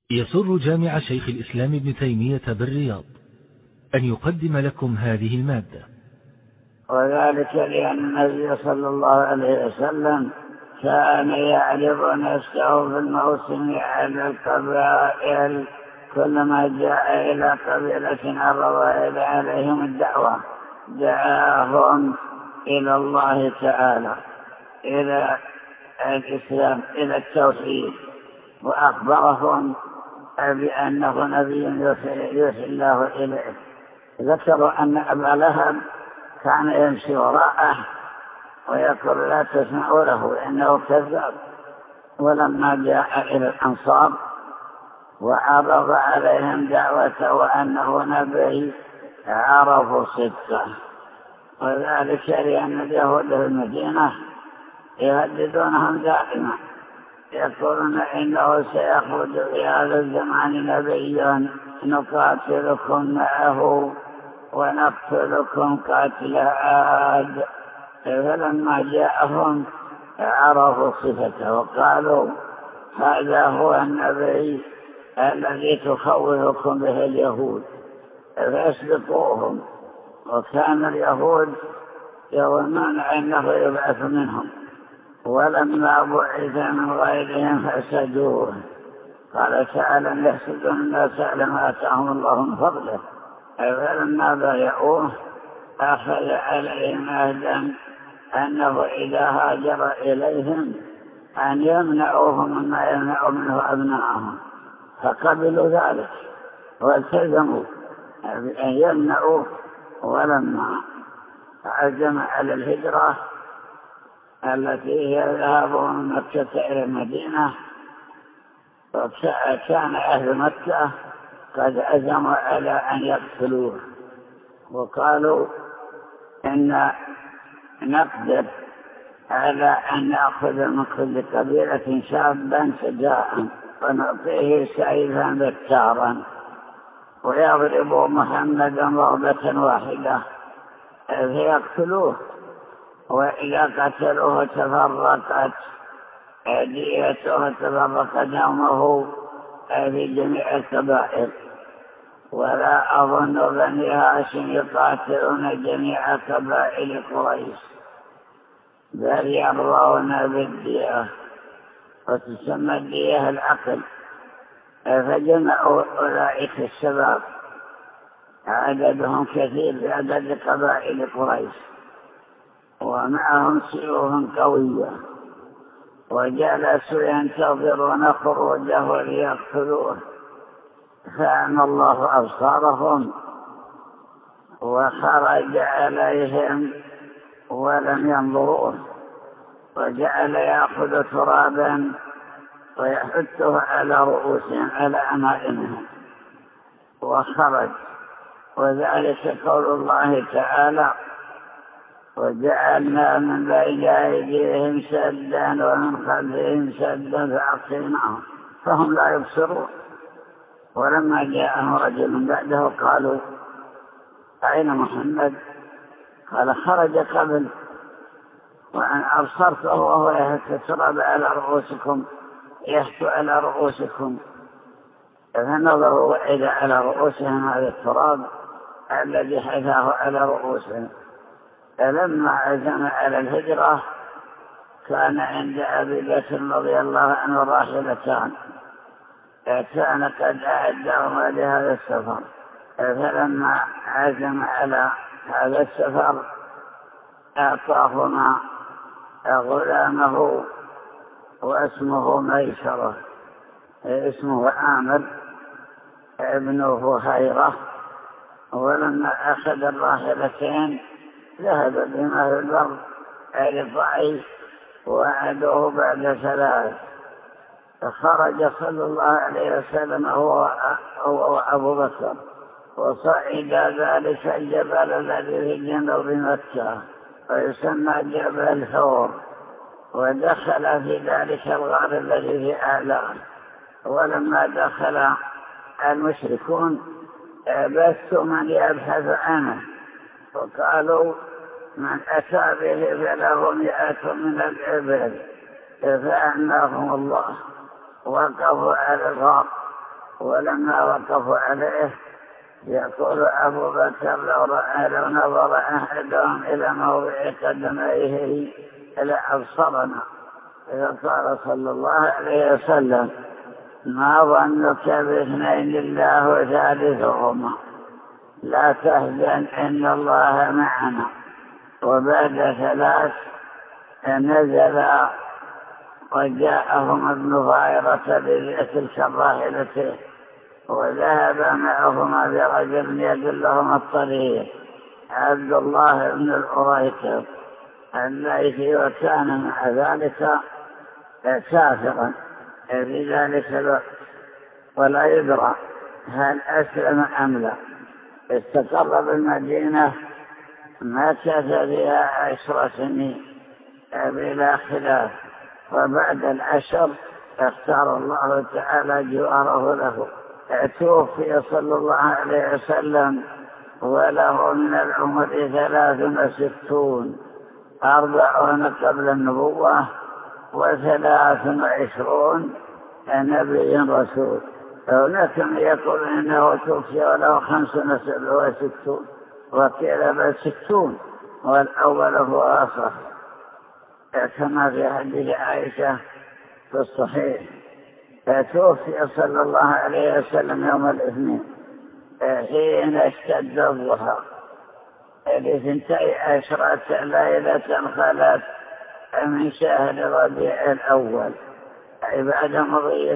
يسر جامع شيخ الإسلام ابن تيمية بالرياض أن يقدم لكم هذه المادة. وذلك لأن النبي صلى الله عليه وسلم كان يعرض نفسه في الموسم على القبائل، كلما جاء إلى قبيلة عرض عليهم الدعوة دعاهم إلى الله تعالى، إلى الإسلام، إلى التوحيد، وأخبرهم بأنه نبي يوحي الله إليه. ذكروا أن أبا لهب كان يمشي وراءه ويقول لا تسمعوا له إنه كذاب. ولما جاء إلى الأنصار وعرض عليهم دعوته وأنه نبي عرفوا صدقه، وذلك لأن اليهود في المدينة يهددونهم دائما، يقولون إنه سيخرج في هذا الزمان نبي نقاتلكم معه ونقتلكم قتل عاد. فلما جاءهم عرفوا صفته وقالوا هذا هو النبي الذي تخوفكم به اليهود، فاسبقوهم. وكان اليهود يظنون أنه يبعث منهم، ولما بعث من غيرهم فسجوه. قال تعالى يحسدون الناس على ما آتاهم الله من فضله، فلما بايعوه أخذ عليهم عهدا أنه إذا هاجر إليهم أن يمنعوهم مما يمنع منه أبناءهم، فقبلوا ذلك والتزموا بأن يمنعوه. ولما عزم على الهجرة التي هي ذهاب من مكة إلى المدينة، كان أهل مكة قد عزموا على أن يقتلوه، وقالوا إن نقدر على أن نأخذ من كل قبيلة شابا شجاعا ونعطيه سيفا بتارا ويضرب محمدا ضربة واحدة فيقتلوه، وإذا قتلوه تفرقت ديته وتفرق دمه في جميع الكبائر. ولا أظن بني هاشم يقاتلون جميع قبائل قريش، بل يرضون بالدية، وتسمى الدية العقل. فجمعوا أولئك الشباب عددهم كثير بعدد قبائل قريش ومعهم سيوف قوية، وجلسوا ينتظرون خروجه ليقتلوه، فأعمى الله أبصارهم وخرج عليهم ولم ينظروه، وجعل يأخذ ترابا ويحته على رؤوسهم على أمائمهم وخرج. وذلك قول الله تعالى وجعلنا من بين أيديهم سدا ومن خلفهم سدا فأغشيناهم فهم لا يبصرون. ولما جاءهم رجل بعده قالوا أين محمد؟ قال خرج قبل وأن أبصرته وهو يهت التراب على رؤوسكم، يهت على رؤوسكم. فنظروا وإذا على رؤوسهم هذا التراب الذي حثاه على رؤوسهم. فلما عزم على الهجرة كان عند أبي بكر رضي الله عنه راحلتان كان قد أعدهما لهذا السفر، فلما عزم على هذا السفر أعطاهما غلامه واسمه ميسرة، اسمه عامر ابن فهيرة. ولما أخذ الراحلتين ذهب بما في البر رفعي وعدوه بعد 3. فخرج صلى الله عليه وسلم هو وأبو بكر وصعد ذلك الجبل الذي في جنوب مكة ويسمى جبل ثور، ودخل في ذلك الغار الذي في أعلاه. ولما دخل المشركون بثوا من يبحث عنه، وقالوا من أتى به فله 100 من الإبل، فأعناهم الله. وقفوا على الغار ولما وقفوا عليه يقول أبو بكر لو نظر أحدهم إلى موضع قدميه لأبصرنا. فقال صلى الله عليه وسلم: ما ظنك باثنين الله ثالثهما، لا تهزن إن الله معنا. وبعد 3 نزل وجاءهم ابن ظاهرة بتلك الراحلتين، وذهب معهما برجل يدلهم الطريق، عبد الله بن الأريكب الليثي، وكان مع ذلك كافرا في ذلك الوقت، ولا يدرى هل أسلم أم لا. استقر بالمدينة مكث فيها 10 سنين بلا خلاف، وبعد 10 اختار الله تعالى جواره له. توفي صلى الله عليه وسلم وله من العمر 63، 40 قبل النبوة و23 نبي رسول. ولكن يقول إنه توفي وله 65، وقيل بل 60، والأول هو أصح، كما في حديث عائشة في الصحيح. توفي صلى الله عليه وسلم يوم الاثنين حين اشتد الضحى، 12 ليلة خلت من شهر ربيع الأول، أي بعد مضي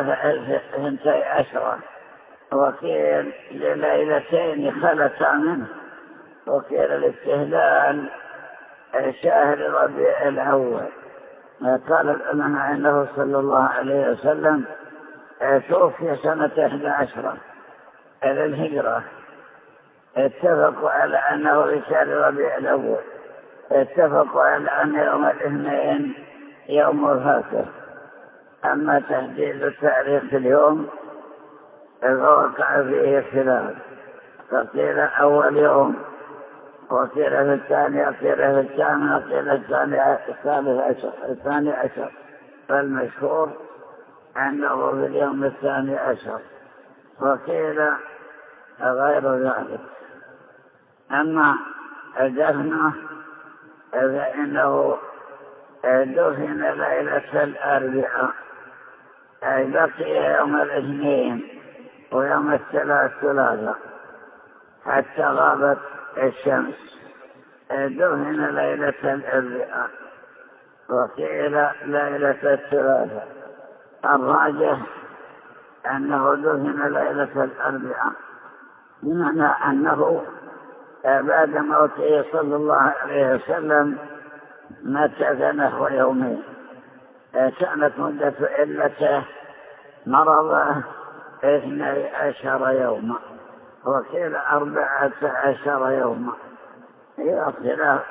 12، وقيل لليلتين خلتا منه، وقيل الاستهلال شهر ربيع الأول. قال العلماء أنه صلى الله عليه وسلم توفي سنة 11 للهجرة. اتفقوا على أنه في شهر ربيع الأول، اتفقوا على أن يوم الاثنين يوم الفاتح. أما تحديد تاريخ اليوم فوقع فيه خلاف، فقيل أول يوم، وقيل في الثاني، وقيل في الثامن، وقيل الثاني عشر. فالمشهور أنه في اليوم 12، وقيل غير ذلك. أما دفنه فإنه دفن ليلة الأربعاء، أي بقي يوم الاثنين ويوم الثلاثاء حتى غابت الشمس. دفن ليلة الأربعاء، وقيل ليلة الثلاثاء. الراجح أنه دفن ليلة الأربعاء، بمعنى أنه بعد موته صلى الله عليه وسلم مكث نحو يومين. كانت مدة علته مرضه 12 يوما، وقيل 14 يوما. اختلاف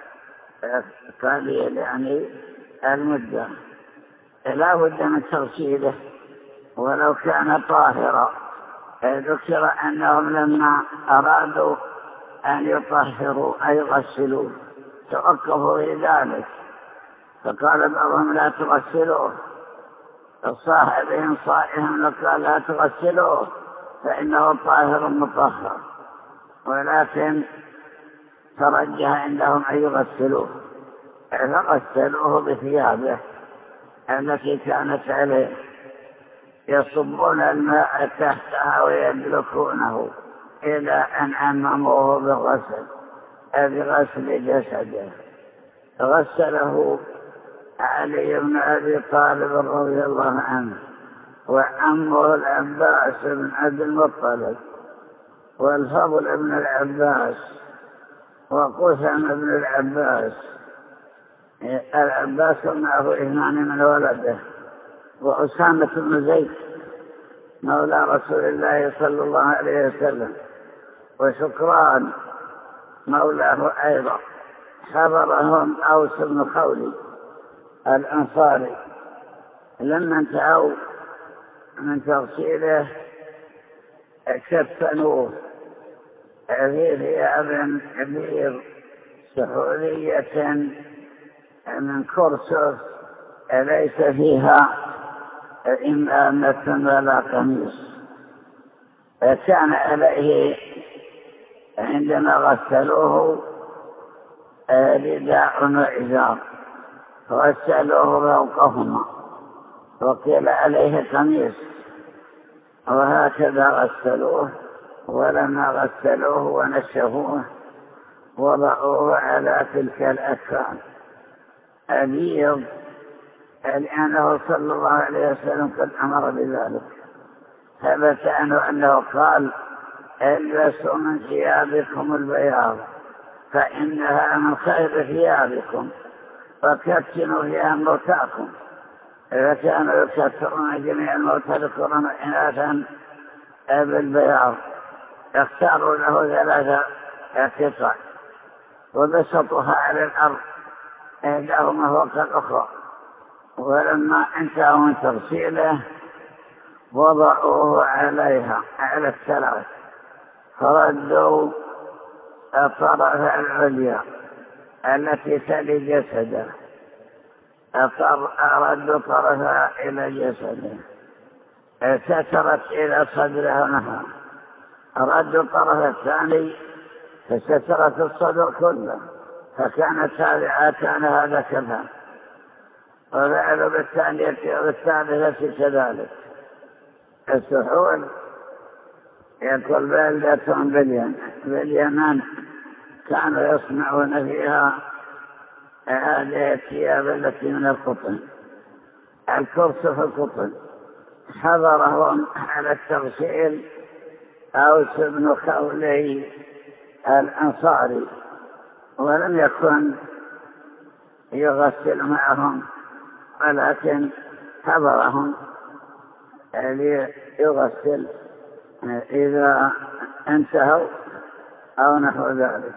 قليل يعني المدة. لا بد من تغسيله ولو كان طاهرا. ذكر أنهم لما أرادوا أن يطهروا أي يغسلوه توقفوا في ذلك، فقال بعضهم لا تغسلوه، الصاحبهم صائهم قال لا تغسلوه فإنه طاهر مطهر، ولكن ترجح عندهم أن يغسلوه، فغسلوه بثيابه التي كانت عليه، يصبون الماء تحتها ويدلكونه إلى أن أمموه بغسل جسده. غسله علي بن أبي طالب رضي الله عنه، وعمه العباس بن عبد المطلب، والفضل بن العباس، وقسم بن العباس. العباس معه 2 من ولده، وأسامة بن زيد مولى رسول الله صلى الله عليه وسلم، وشكران مولاه أيضا. حضرهم أوس بن خولي الأنصاري. لما انتهوا من تغسيله كفنوه في ثياب بيض سحولية من كرسف ليس فيها إمامة ولا قميص، كان عليه عندما غسلوه رداء وإزار غسلوه فوقهما، وقيل عليه قميص، وهكذا غسلوه. ولما غسلوه ونشفوه وضعوه على تلك الأكفان البيض، لأنه صلى الله عليه وسلم قد أمر بذلك. ثبت عنه أنه قال: البسوا من ثيابكم البياض فإنها من خير ثيابكم، وكفنوا فيها موتاكم. إذا كانوا يكفرون جميع الموتى ذكورا وإناثا بالبياض، اختاروا له 3 قطع وبسطوها على الأرض إحداهما فوق الأخرى، ولما انتهوا من تغسيله وضعوه عليها على الثلاث، فردوا الطرف العليا التي تلي جسده، ردوا طرفها إلى جسده، سترت إلى صدرها ونحوها، ردوا الطرف الثاني فسترت الصدر كله، كان هذا كذا. وفعلوا بالثانية والثالثة كذلك. السحول يقول بلدة باليمن كانوا يصنعون فيها هذه الثياب التي من القطن، الكرسف القطن. حضرهم على التغسيل أوس بن خولي الأنصاري، ولم يكن يغسل معهم، ولكن حضرهم ليغسل إذا انتهوا أو نحو ذلك.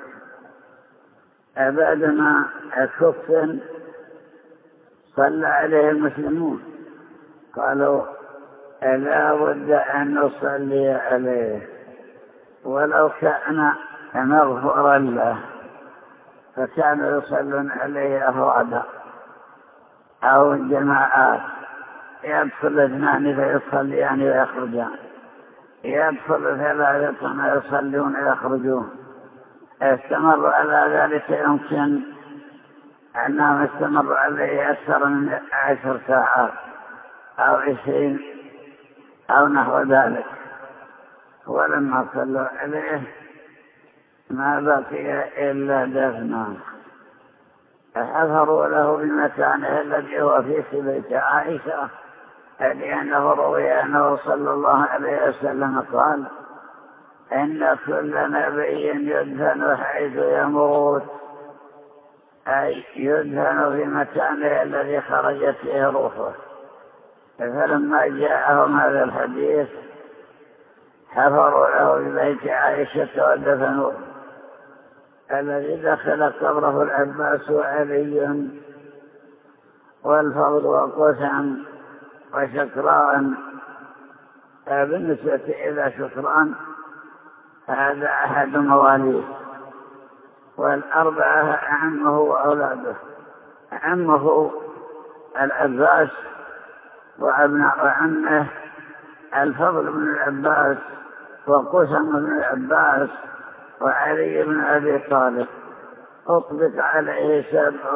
بعدما كفن صلى عليه المسلمون، قالوا: لا بد أن نصلي عليه ولو كان مغفورا له، فكانوا يصلون عليه أفرادا أو جماعات، يدخل 2 فيصليان ويخرجان، يدخل 3 ويصلون ويخرجون. استمروا على ذلك، يمكن أنهم استمروا عليه أكثر من 10 ساعات أو 20 أو نحو ذلك. ولما صلوا عليه ما بقي إلا دفنه. حفروا له بمكانه الذي هو في بيت عائشة، لأنه روي أنه صلى الله عليه وسلم قال: إن كل نبي يدفن حيث يموت، أي يدفن في مكانه الذي خرجت فيه روحه. فلما جاءهم هذا الحديث حفروا له ببيت عائشة ودفنوه. الذي دخل قبره العباس وعلي والفضل وقسم وشكران. بالنسبة إلى شكران هذا أحد مواليه، والأربعة عمه وأولاده. عمه العباس وأبناء عمه الفضل بن العباس وقسم بن العباس وعلي بن أبي طالب. أطبق عليه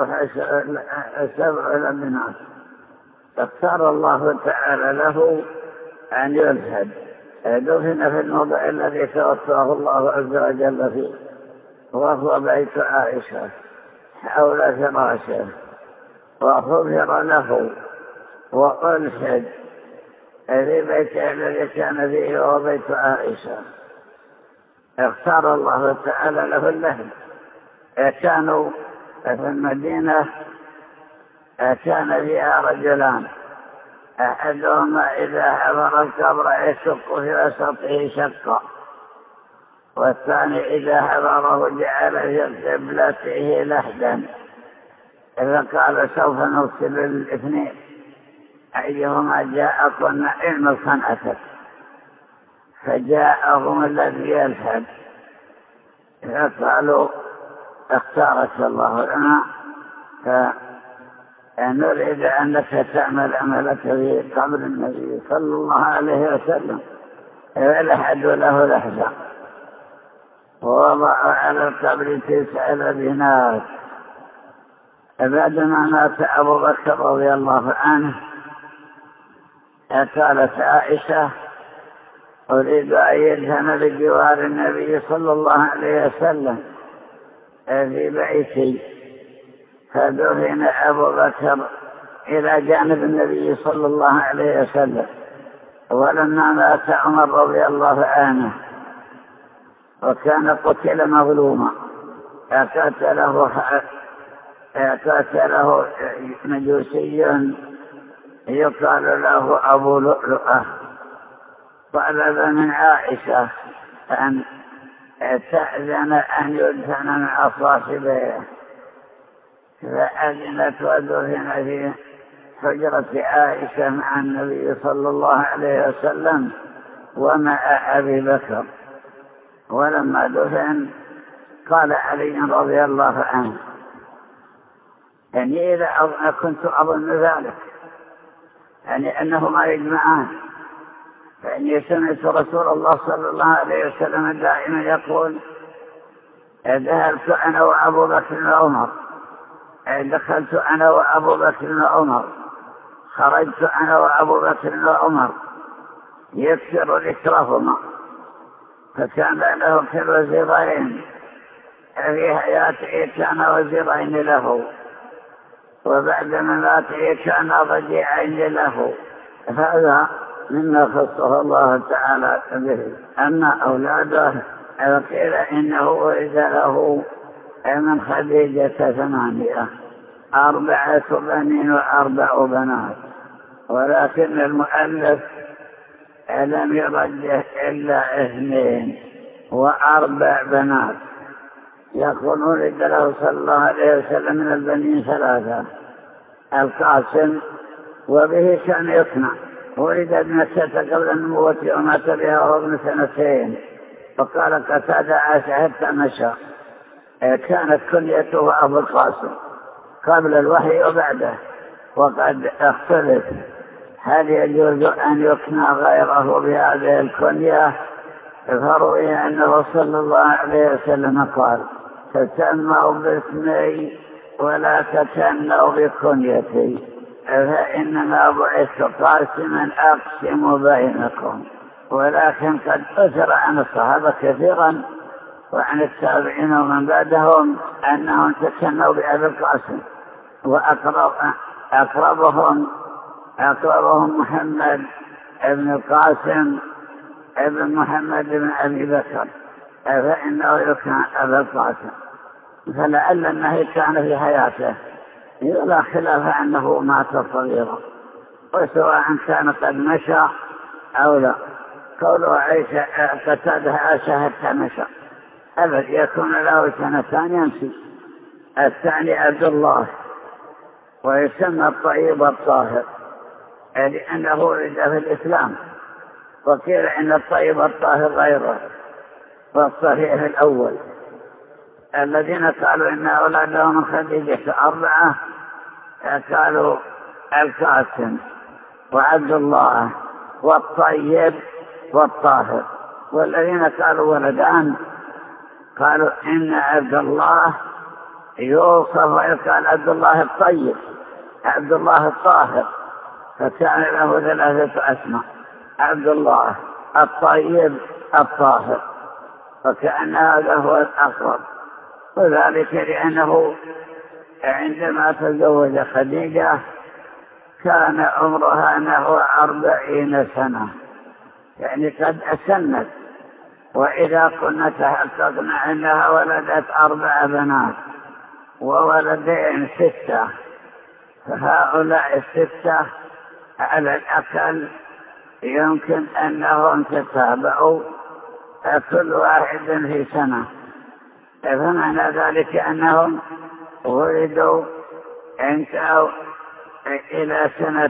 7 لبنات. اختار الله تعالى له أن يلحد، دفن في الموضع الذي توفاه الله عز وجل فيه، وهو بيت عائشة حول فراشه، وغفر له وألحد في بيته الذي كان فيه وهو بيت عائشة. اختار الله تعالى له اللحد. كانوا في المدينة كان فيها رجلان، أحدهما إذا حضر القبر يشق في وسطه شقا، والثاني إذا حضره جعل في قبلته لحدا. إذا قال: سوف نرسل الاثنين، أيهما جاء قلنا: علم صنعتك. فجاءهم الذي يلحد، فقالوا: اختارك الله لنا، فنريد أنك تعمل عملك في قبر النبي صلى الله عليه وسلم. فلحد له لحظة ووضع على القبر 9 لبنات. بعدما مات أبو بكر رضي الله عنه قالت عائشة أريد أن يدهن بجوار النبي صلى الله عليه وسلم في بيتي، فدفن أبو بكر إلى جانب النبي صلى الله عليه وسلم. ولما مات عمر رضي الله عنه وكان قتل مظلوما قتله مجوسي يقال له أبو لؤلؤة، طلب من عائشة أن تأذن أن يدفن من أصاحبه، فأذنت ودفن في حجرة عائشة مع النبي صلى الله عليه وسلم ومع أبي بكر. ولما دفن قال علي رضي الله عنه يعني إذا كنت أظن ذلك يعني أنهما يجمعان، فإني سمعت رسول الله صلى الله عليه وسلم دائما يقول ذهبت أنا وأبو بكر وعمر، دخلت أنا وأبو بكر وعمر، خرجت أنا وأبو بكر وعمر، يكثر ذكرهما. فكان له كالوزيرين في حياته كان وزيرين له، وبعد مماته كان ضجيعين له. هذا مما خصه الله تعالى به. أما أولاده قيل إنه ولد له من خديجة 8، 4 بنين و4 بنات، ولكن المؤلف لم يرجح إلا 2 و4 بنات. يقول ولد له صلى الله عليه وسلم من البنين 3 القاسم، وبه كان يقنع. ولد بمكة قبل النبوة ومات بها وهو ابن 2 وقال قتادة عاش حتى مشى. كانت كنيته أبو القاسم قبل الوحي وبعده، وقد اختلف هل يجوز أن يقنع غيره بهذه الكنية. فروي أنه صلى الله عليه وسلم قال تسموا باسمي ولا تكنوا بكنيتي، فإنما بعثت قاسما أقسم بينكم. ولكن قد أثر عن الصحابة كثيرا وعن التابعين ومن بعدهم أنهم تكنوا بأبي القاسم، وأقربهم محمد ابن القاسم ابن محمد بن أبي بكر، فإنه يكن أبا القاسم. فلعل النهي كان في حياته، ولا خلاف أنه مات صغيرا، وسواء كان قد مشى أو لا. قوله عيسى قتاده عاش حتى مشى، أبد يكون له 2 يمشي. الثاني عبد الله، ويسمى الطيب الطاهر لأنه ولد في الإسلام، وقيل إن الطيب الطاهر غيره. والصحيح الأول الذين قالوا إن أولادهم من خديجة 4 قالوا القاسم وعبد الله والطيب والطاهر. والذين قالوا ولدان قالوا إن عبد الله يوصف ويقال عبد الله الطيب عبد الله الطاهر، فكان له 3 أسماء: عبد الله الطيب الطاهر، وكأن هذا هو الأقرب. وذلك لأنه عندما تزوج خديجة كان عمرها نحو 40 سنة، يعني قد أسنت. وإذا كنا تحققنا أنها ولدت 4 بنات وولدين 6، فهؤلاء 6 على الأقل يمكن أنهم تتابعوا كل واحد في سنة، فمعنى ذلك أنهم ولدوا انتهوا إلى سنة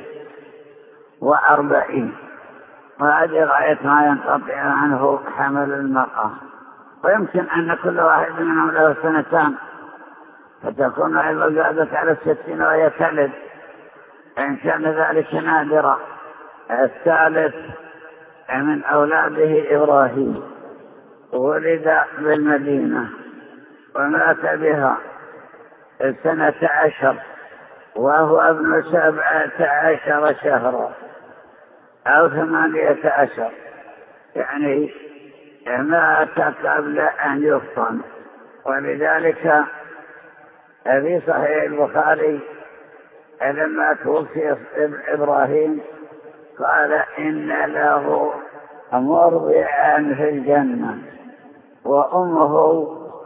46، وهذه غاية ما ينقطع عنه حمل المرأة. ويمكن أن كل واحد منهم له 2 فتكون أيضا زادت على 60 وهي تلد، إن كان ذلك نادرا. الثالث من أولاده إبراهيم، ولد بالمدينة ومات بها 12 وهو ابن 17 شهرا أو 18، يعني مات قبل أن يفطن. ولذلك في صحيح البخاري لما توفي إبراهيم قال إن له مرضعا في الجنة وأمه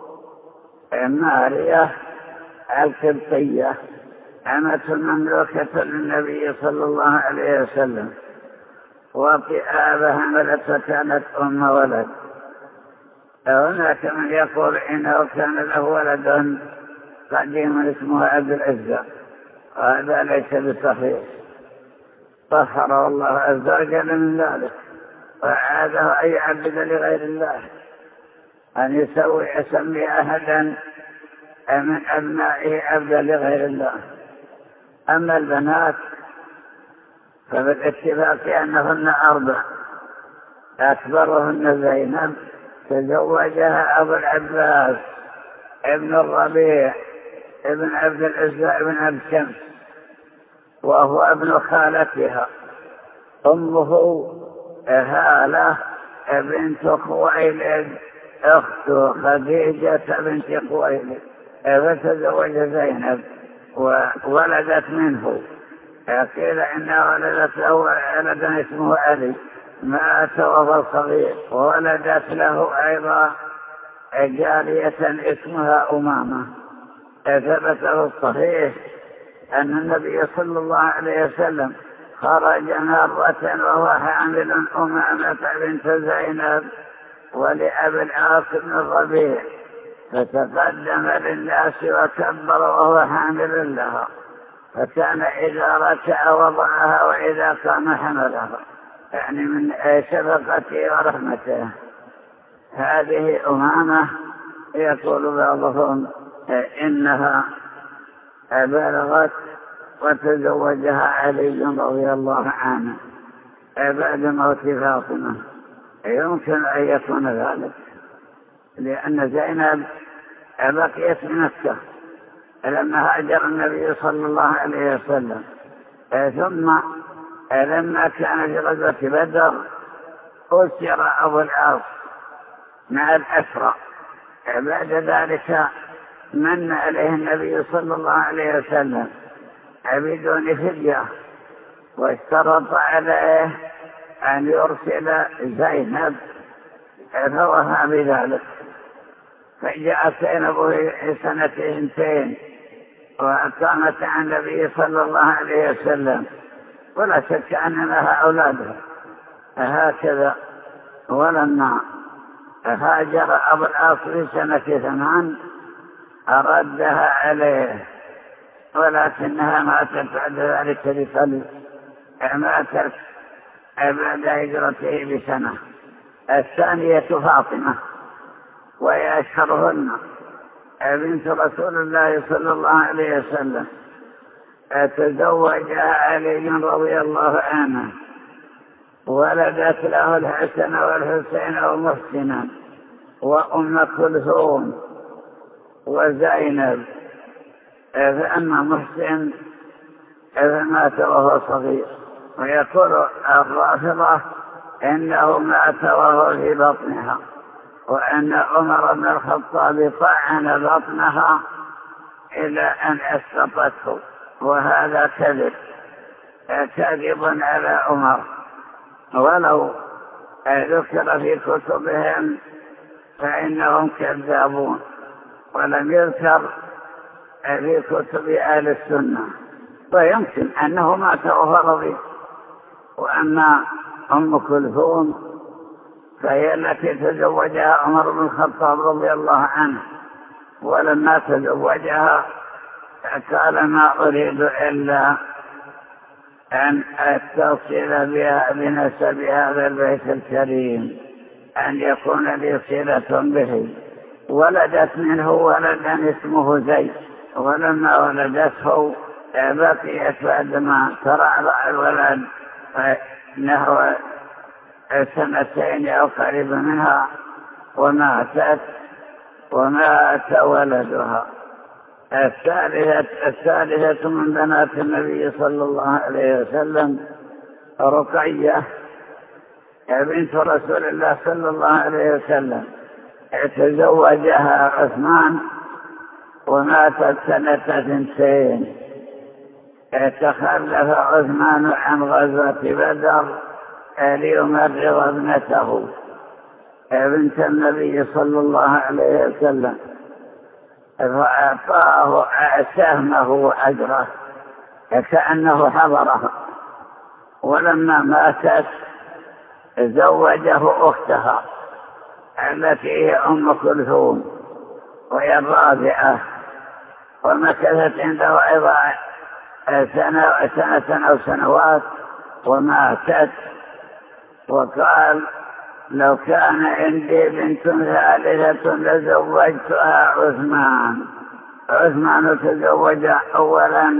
ماريا القبطية أمة مملوكة للنبي صلى الله عليه وسلم، وطئابها حملت فكانت أم ولد. هناك من يقول إنه كان له ولد قديم اسمه عبد العزة، وهذا ليس بصحيح، طهره الله عز وجل من ذلك وعاده أن يعبد لغير الله، أن يسمي أحدا من أبنائه عبدا لغير الله. أما البنات فبالاتفاق أنهن 4، أكبرهن زينب تزوجها أبو العباس ابن الربيع ابن عبد العزة ابن عبد شمس، وهو ابن خالتها. أمه هالة بنت خويلد أخت خديجة بنت خويلد، فتزوج زينب وولدت منه. قيل إنها ولدت له ولدا اسمه علي مات وهو صغير، وولدت له أيضا جارية اسمها أمامة. ثبت الصحيح أن النبي صلى الله عليه وسلم خرج مرة وهو حامل أمامة بنت زينب ولأبي العاص بن الربيع، فتقدم للناس وكبر وهو حامل لها، فكان إذا ركع وضعها وإذا قام حملها، يعني من شفقته ورحمته. هذه أمامة يقول بعضهم إنها بلغت وتزوجها علي رضي الله عنه بعد موت فاطمة. يمكن أن يكون ذلك لأن زينب بقيت بمكة لما هاجر النبي صلى الله عليه وسلم، ثم لما كان في غزوة بدر أسر أبو العاص مع الأسرى. بعد ذلك من عليه النبي صلى الله عليه وسلم بدون فدية، واشترط عليه أن يرسل زينب، فوها بذلك. فجاءت زينب في سنة 2 وأقامت عن النبي صلى الله عليه وسلم، ولا شك أن لها أولادها هكذا. ولما هاجر أبو العاص في سنة 8 أردها عليه، ولكنها ماتت بعد ذلك بقليل، ماتت بعد هجرته بسنة. الثانية فاطمة، وهي أشهرهن، بنت رسول الله صلى الله عليه وسلم، تزوجها علي رضي الله عنه، ولدت له الحسن والحسين ومحسنا وأم كلثوم وزينب. فأما محسن فمات وهو صغير، ويقول الرافضة إنه مات وهو في بطنها، وأن عمر بن الخطاب طعن بطنها إلى أن أسقطته، وهذا كذب على عمر. ولو ذكر في كتبهم فإنهم كذابون، ولم يذكر في كتب أهل السنة، ويمكن أنه مات وهو رضيع. وأما أم كلثوم فهي التي تزوجها عمر بن الخطاب رضي الله عنه، ولما تزوجها قال ما أريد إلا أن أتصل بها بنسب هذا البيت الكريم، أن يكون لي صلة به. ولدت منه ولدا اسمه زيد، ولما ولدته بقيت بعدما ترعرع الولد نحو 2 أو قريب منها وماتت ومات ولدها. الثالثة من بنات النبي صلى الله عليه وسلم رقية بنت رسول الله صلى الله عليه وسلم، تزوجها عثمان وماتت 2 تخلف عثمان عن غزوة بدر ليمرض ابنته بنت النبي صلى الله عليه وسلم، فأعطاه سهمه وأجره كأنه حضرها. ولما ماتت زوجه أختها التي هي أم كلثوم وهي الرابعة، ومكثت عنده أيضا 1 أو 2 سنوات وماتت. وقال: لو كان عندي بنت ثالثة لزوجتها عثمان تزوج أولا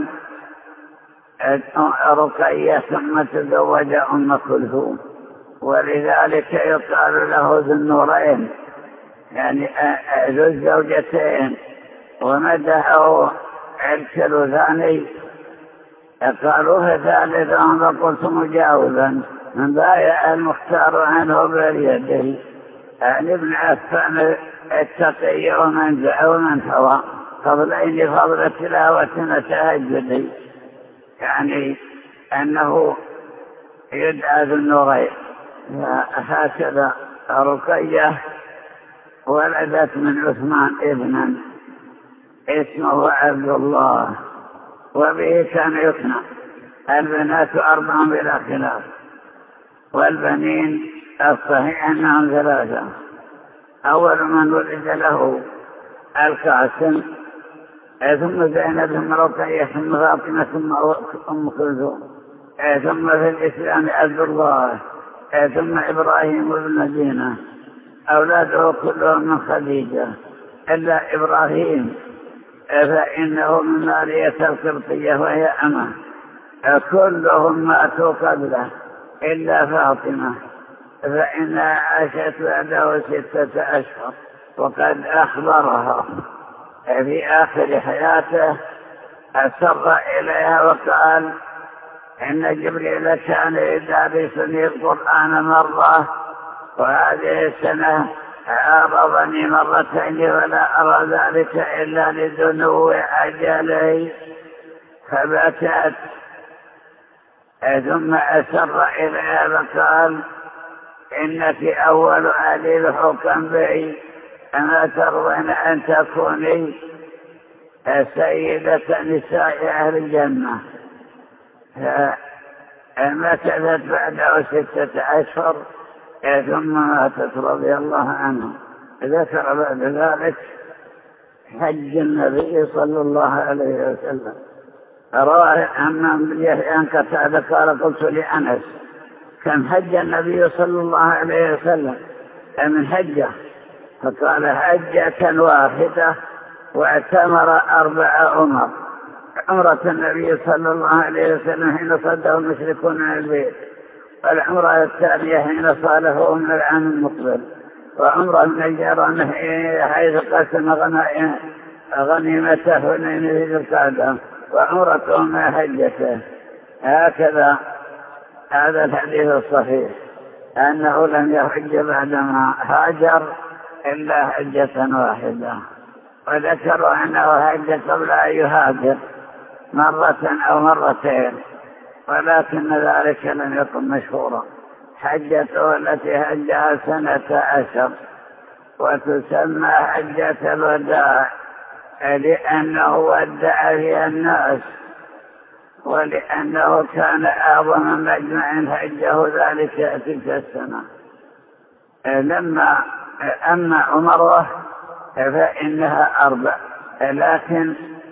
رقية ثم تزوج أم كلثوم، ولذلك يقال له ذو النورين، يعني ذو الزوجتين. ومدحه الثلثاني قالوه ثالثا فقلت مجاوزا من بايع المختار عنه باليده، يعني ابن عفان التقي ومن هوى فضلين فضل تلاوة تهجدي، يعني أنه يدعى ذو النورين. هكذا رقية ولدت من عثمان ابنا اسمه عبد الله، وبه كان يكنى. البنات 4 بلا خلاف، والبنين الصحيح أنهم 3. أول من ولد له القاسم، ثم زينب، ثم رقية، ثم فاطمة، ثم أم كلثوم، ثم في الإسلام عبد الله، ثم إبراهيم بن مدينة. أولاده كلهم من خديجة إلا إبراهيم فإنه من مارية القبطية وهي أمه، كلهم ماتوا قبله إلا فاطمة فإنها عاشت بعده 6 أشهر. وقد أخبرها في آخر حياته، أسر إليها وقال: إن جبريل كان يدرسني القرآن مرة، وهذه السنة عارضني 2 ولا أرى ذلك إلا لدنو أجلي. فبكت، ثم أسر إليها وقال: إنك أول أهلي الحكم بي، أما ترضين أن تكوني سيدة نساء أهل الجنة؟ فمكثت بعده 6 أشهر ثم ماتت رضي الله عنه. ذكر بعد ذلك حج النبي صلى الله عليه وسلم. رواه عن يحيى عن قتادة قال: قلت لأنس: كم حج النبي صلى الله عليه وسلم من حجه؟ فقال: حجة واحدة واعتمر 4 عمر. عمرة النبي صلى الله عليه وسلم حين صده المشركون عن البيت، والعمرة الثانية حين صاله من العام المقبل، وعمرة من الجيران حيث قسم غنيمته حنين في ذي القعدة، وعمرته مع حجته. هكذا هذا الحديث الصحيح أنه لم يحج بعدما هاجر إلا حجة واحدة. وذكروا أنه حج قبل أن يهاجر 1 أو 2 ولكن ذلك لم يكن مشهورا. حجته التي حجها 12 وتسمى حجة الوداع لأنه ودع فيها الناس، ولأنه كان أعظم مجمع حجه ذلك تلك السنة. أما عمره فإنها 4، لكن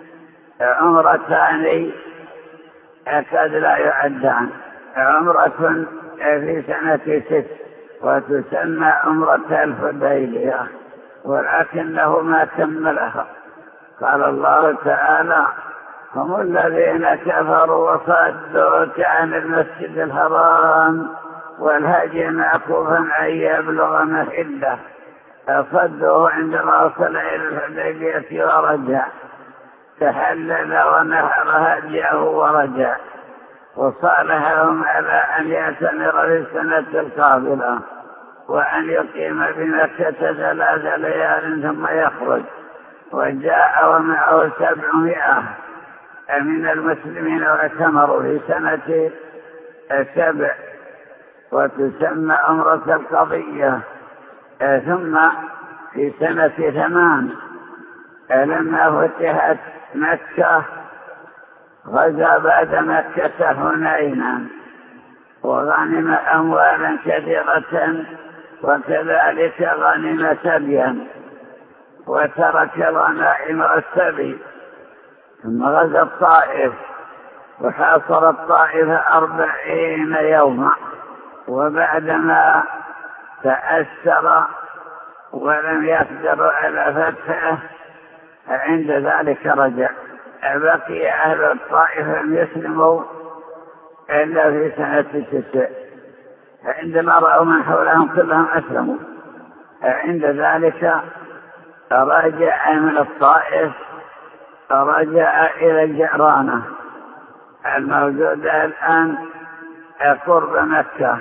عمرتان قد لا يعدان. عمرة في سنة 6 وتسمى عمرة الحديبية، ولكنه ما كملها. قال الله تعالى: هم الذين كفروا وصدوك عن المسجد الحرام والهدي معكوفا أن يبلغ محله، فصدوه عندما وصل إلى الحديبية ورجع، تحلل ونحر هديه ورجع، وصالحهم على أن يعتمر في السنة القابلة وأن يقيم بمكة 3 ليال ثم يخرج. وجاء ومعه 700 من المسلمين واعتمروا في سنة 7 وتسمى عمرة القضية. ثم في سنة 8 لما فتحت مكة غزا بعد مكة هنينا وغنم أموالا كثيرة، وكذلك غنم سبيا وترك غنائم السبي. ثم غزا الطائف وحاصر الطائف 40 يوما، وبعدما تأثر ولم يقدر على فتحه عند ذلك رجع. بقي أهل الطائف لم يسلموا إلا في سنة 9، عندما رأوا من حولهم كلهم أسلموا. عند ذلك رجع من الطائف، رجع إلى الجعرانة الموجودة الآن قرب مكة،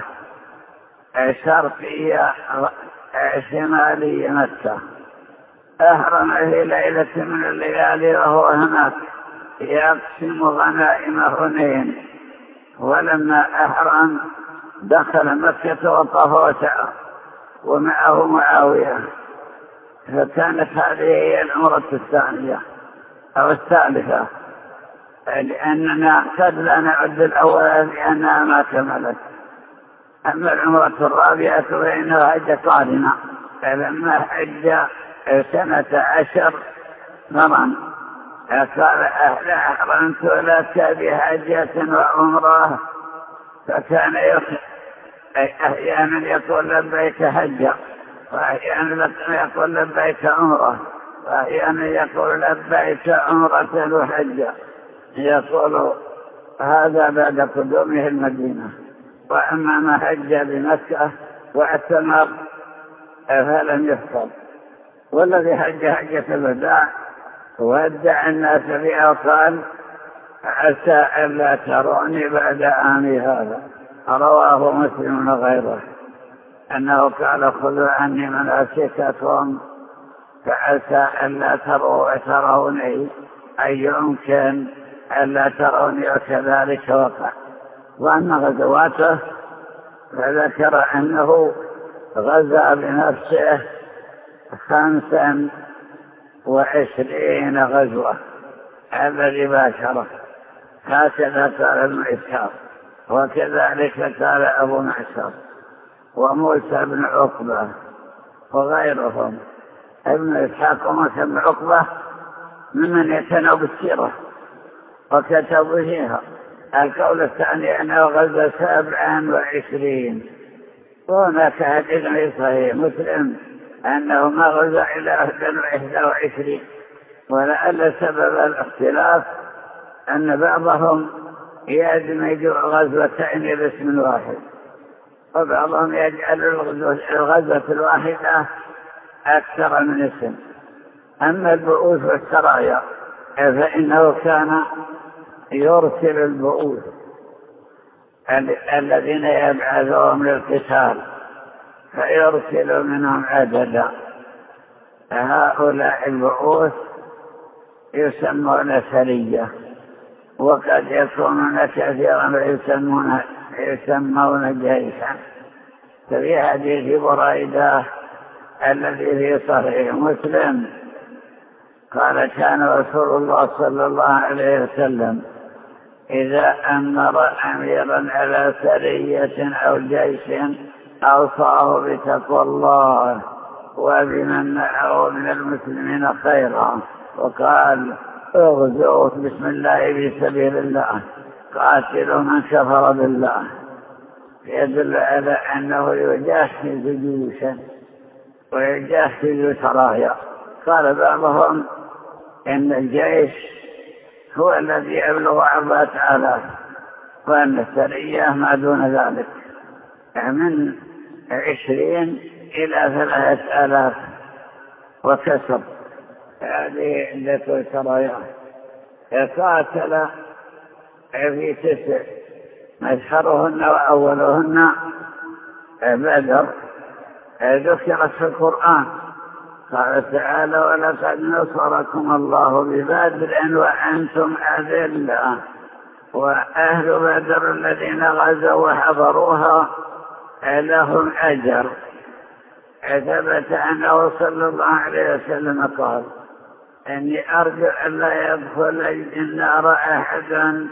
شرقية شمالية مكة. أهرم في ليلة من الليالي وهو هناك يقسم غنائم هنين. ولما أحرم دخل مكة وطاف وسعى ومعه معاوية، فكانت هذه هي العمرة الثانية أو الثالثة، لأننا قد لا نعد الأولى لأنها ما كملت. أما العمرة الرابعة فإنها حج قارنة، فلما حج سنة 10 مرا قال أحرمت لك بحجة وعمرة، فكان أحيانا يقول لبيك حجة، وأحيانا يقول لبيك عمرة، وأحيانا يقول لبيك عمرة وحجة، يقول هذا بعد قدومه المدينة. وأما ما حج بمكة واعتمر فلم يفصل. والذي حج حجة الوداع ودع الناس فيها وقال عسى ألا تروني بعد عامي هذا. رواه مسلم وغيره أنه قال خذوا عني مناسككم فعسى ألا تروني، أي يمكن ألا تروني، وكذلك وقع. وأما غزواته فذكر أنه غزا بنفسه 25 غزوة الذي باشره، هكذا قال ابن إسحاق، وكذلك قال أبو معشر وموسى بن عقبة وغيرهم. ابن إسحاق وموسى بن عقبة ممن يتنوا بالسيرة وكتبوا فيها. القول الثاني أنه غزا 27، وهناك حديث في صحيح مسلم أنه ما غزا إلى 21، ولعل سبب الاختلاف أن بعضهم يدمج غزوتين باسم واحد، وبعضهم يجعل الغزوة الواحدة أكثر من اسم. أما البؤوس والسرايا فإنه كان يرسل البؤوس الذين يبعثهم للقتال فيرسل منهم عددا. هؤلاء البؤوس يسمون سرية، وقد يكونون كثيرا يسمون جيشا. ففي حديث بريدة الذي في صحيح مسلم قال كان رسول الله صلى الله عليه وسلم إذا أمر أميرا على سرية أو جيش أوصاه بتقوى الله وبمن معه من المسلمين خيرا، وقال اغزوا بسم الله في سبيل الله، قاتلوا من كفر بالله. يدل على أنه يجهز جيوشا ويجهز سرايا. قال بعضهم إن الجيش هو الذي يبلغ 4000، وأن السرية ما دون ذلك. من 20 إلى 3000 وكسر. هذه عدة السرايا. قاتل في 9 مشهرهن وأولهن بدر، ذكرت في القرآن. قال تعالى: ولقد نصركم الله ببدر وأنتم أذلة وأهل بدر الذين غزوا وحضروها لهم أجر. ثبت أنه صلى الله عليه وسلم قال: إني أرجو أن لا يدخل النار أحد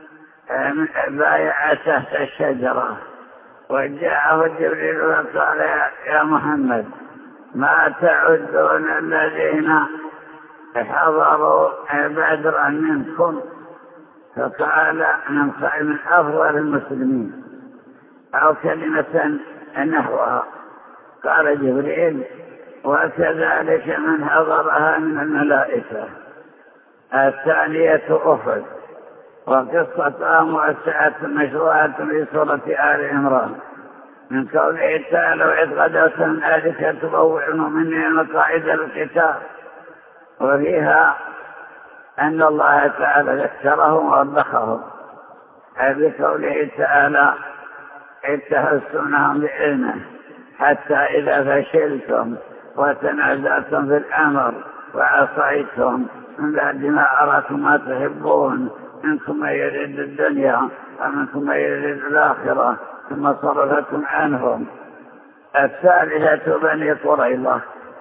بايع تحت الشجرة. وجاءه جبريل وقال: يا محمد، ما تعدون الذين حضروا بدرا منكم؟ فقال: من أفضل المسلمين، أو كلمة نحوها. قال جبريل: وكذلك من حضرها من الملائكة. الثانية أحد. وقصة موسعة مشروعة في سورة آل عمران من قوله تعالى: وإذ غدوت من أهلك تبوئ المؤمنين مقاعد للقتال. وفيها أن الله تعالى ذكرهم ووبخهم بقوله تعالى: إذ تحسونهم بعلمه حتى إذا فشلتم وتنازعتم في الأمر وعصيتم من بعد ما أراكم ما تحبون، منكم من يريد الدنيا ومنكم من يريد الآخرة ثم صرفتم عنهم. الثالثة بني قريظة،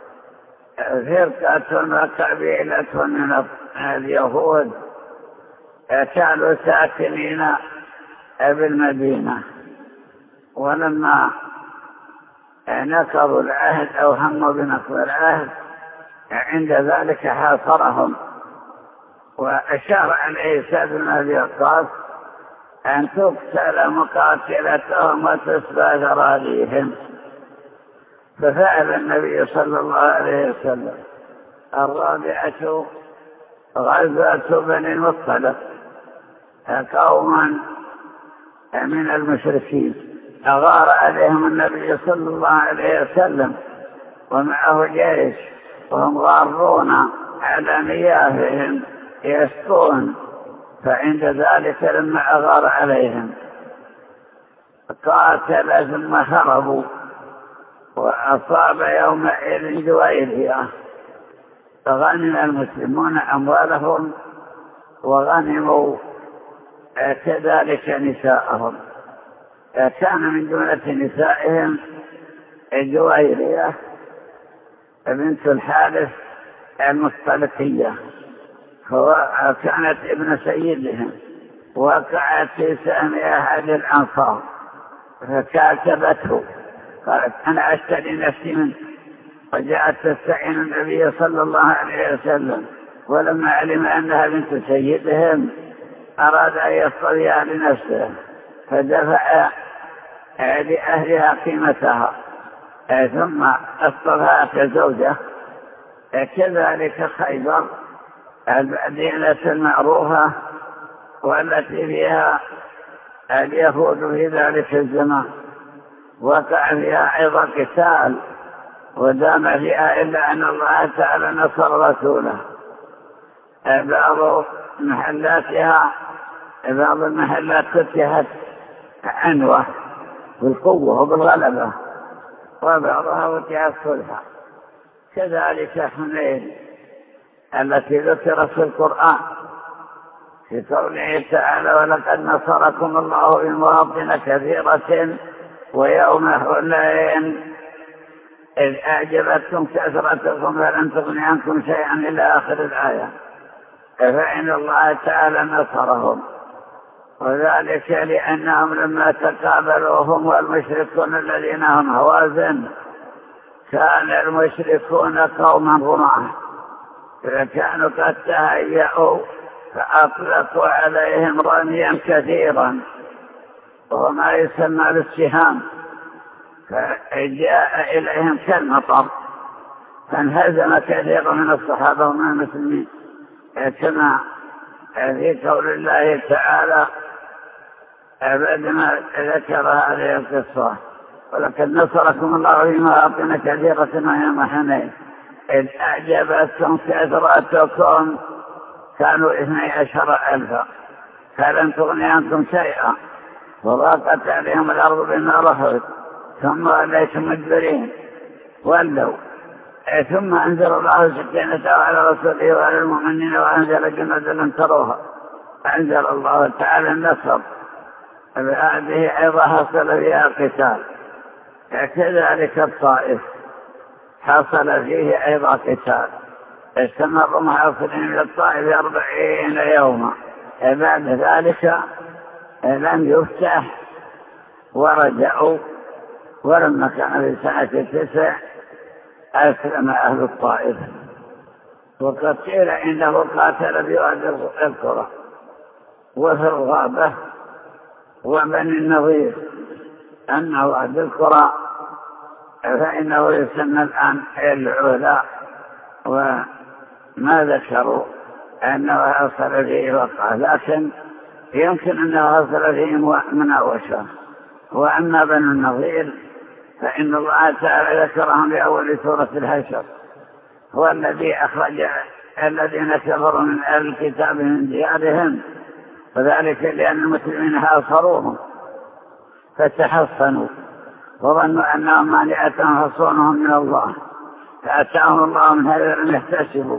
فرقة وقبيلة من اليهود كانوا ساكنين بالمدينة، ولما نكروا العهد أو هموا بنقض العهد عند ذلك حاصرهم، وأشار عليه سعد بن أبي وقاص أن تقتل مقاتلتهم وتسبى ذراريهم. ففعل النبي صلى الله عليه وسلم. الرابعة غزوة بني المصطلق، قوما من المشركين أغار عليهم النبي صلى الله عليه وسلم ومعه جيش، وهم غارون على مياههم يسقون. فعند ذلك لما أغار عليهم قاتل ثم هربوا، وأصاب يومئذ جويرية. فغنم المسلمون أموالهم وغنموا كذلك نساءهم. كان من جملة نسائهم جويرية بنت الحارث المصطلقية، كانت ابن سيدهم، وقعت في سهم أحد الأنصار فكاتبته، قالت: أنا أشتري نفسي منك. وجاءت تستعين النبي صلى الله عليه وسلم، ولما علم أنها بنت سيدهم أراد أن يصطريها لنفسه، فدفع لأهلها قيمتها ثم اصطفاها كزوجة. كذلك خيبر، المدينة المعروفة والتي فيها اليهود في ذلك الزمان، وقع فيها أيضا قتال ودام فيها، إلا أن الله تعالى نصر رسوله. بعض المحلات فتحت عنوة بالقوة وبالغلبة، وبعضها فتحت صلحا. كذلك حنين التي ذكرت في القرآن في قوله تعالى: ولقد نصركم الله بمواطن كثيرة ويوم حنين إذ أعجبتكم كثرتكم فلم تغن عنكم شيئا إلى آخر الآية. فإن الله تعالى نصرهم، وذلك لأنهم لما تقابلوهم والمشركون الذين هم هوازن، كان المشركون قوما رماه، فكانوا قد تهيأوا فأطلقوا عليهم رميا كثيرا وهو ما يسمى بالسهام، فجاء إليهم كالمطر، فانهزم كثير من الصحابة ومن المسلمين، كما في قول الله تعالى بعدما ذكر هذه القصة: ولقد نصركم الله في مواطن كثيرة ويوم حنين إذ أعجبتكم كثرتكم كانوا 12,000 فلم تغني عنكم شيئا وضاقت عليهم الأرض بما رحبت ثم وليتم مدبرين ولوا ثم أنزل الله سكينته على رسوله وعلى المؤمنين وأنزل جنودا لم تروها. أنزل الله تعالى النصر هذه أيضا حصل فيها قتال كذلك الطائف حصل فيه أيضا قتال استمر محاصرين إلى الطائف 40 يوما بعد ذلك لم يفتح ورجعوا ولما كان في سنة 9 أسلم أهل الطائف وقد قيل إنه قاتل في وادي القرى وفي الغابة وبني النظير أنه وادي القرى فإنه يسمى الآن العلا وما ذكروا أنه حصل فيه وقع لكن يمكن أنه حصل فيه مناوشة. وأما بني النظير فإن الله تعالى ذكرهم بأول سورة الحشر هو الذي أخرج الذين كفروا من أهل الكتاب من ديارهم وذلك لأن المسلمين حاصروهم فتحصنوا وظنوا أنهم مانعتهم حصونهم من الله فأتاهم الله من هذا لم يحتسبوا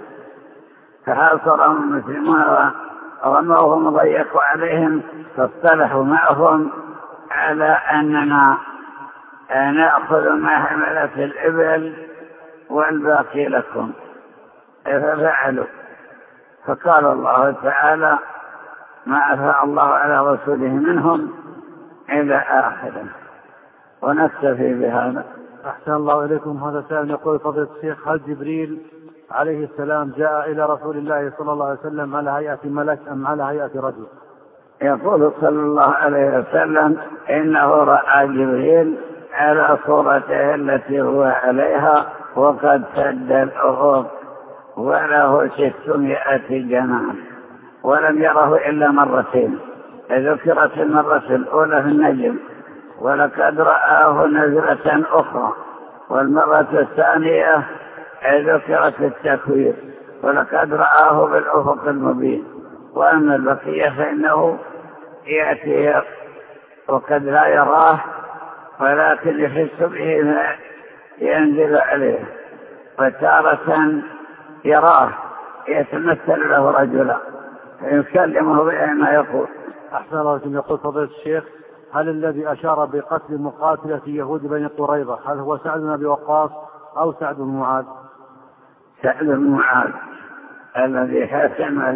فحاصرهم المسلمون وظنوهم ضيقوا عليهم فاصطلحوا معهم على أننا نأخذ ما حملت الإبل والباقي لكم ففعلوا فقال الله تعالى ما أفاء الله على رسوله منهم إلى آخره ونكتفي بهذا. أحسن الله إليكم. هذا سائل يقول فضيلة الشيخ هل جبريل عليه السلام جاء إلى رسول الله صلى الله عليه وسلم على هيئة ملك أم على هيئة رجل؟ يقول صلى الله عليه وسلم إنه رأى جبريل على صورته التي هو عليها وقد سد الأفق وله 600 جناح ولم يره إلا مرتين ذكرت المرة الأولى في النجم ولقد رآه نزلة أخرى والمرة الثانية ذكرت في التكوير ولقد رآه بالأفق المبين. وأما البقية فإنه يأتي وقد لا يراه ولكن يحس به ينزل عليه وتارة يراه يتمثل له رجلا يكلمه بما يقول. أحسن الله إليكم. يقول فضيلة الشيخ هل الذي أشار بقتل مقاتلة يهود بني قريظة هل هو سعد بن أبي وقاص أو سعد بن معاذ؟ سعد بن معاذ الذي حكم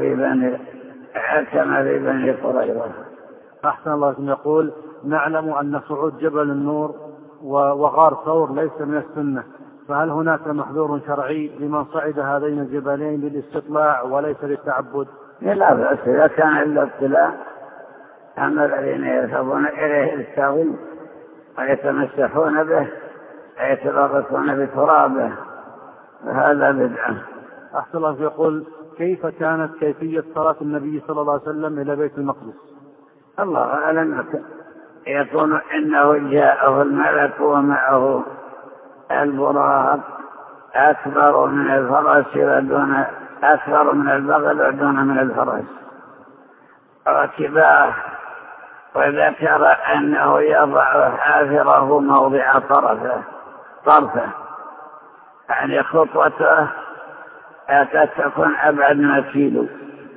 في بني قريظة. أحسن الله إليكم. يقول نعلم أن صعود جبل النور وغار ثور ليس من السنة فهل هناك محذور شرعي لمن صعد هذين الجبلين للاستطلاع وليس للتعبد؟ لا بأس إذا كان الابتلاء. أما الذين يذهبون إليه للتعظيم ويتمسحون به ويتبركون بترابه فهذا بدعة. أحسن الله. يقول كيف كانت كيفية صلاة النبي صلى الله عليه وسلم إلى بيت المقدس؟ الله أعلم. يقول إنه جاءه الملك ومعه البراق أكبر من الفرس ودون أكبر من البغل ودون من الفرس ركباه وذكر أنه يضع حافره موضع طرفه يعني خطوته قد تكون أبعد من كيلو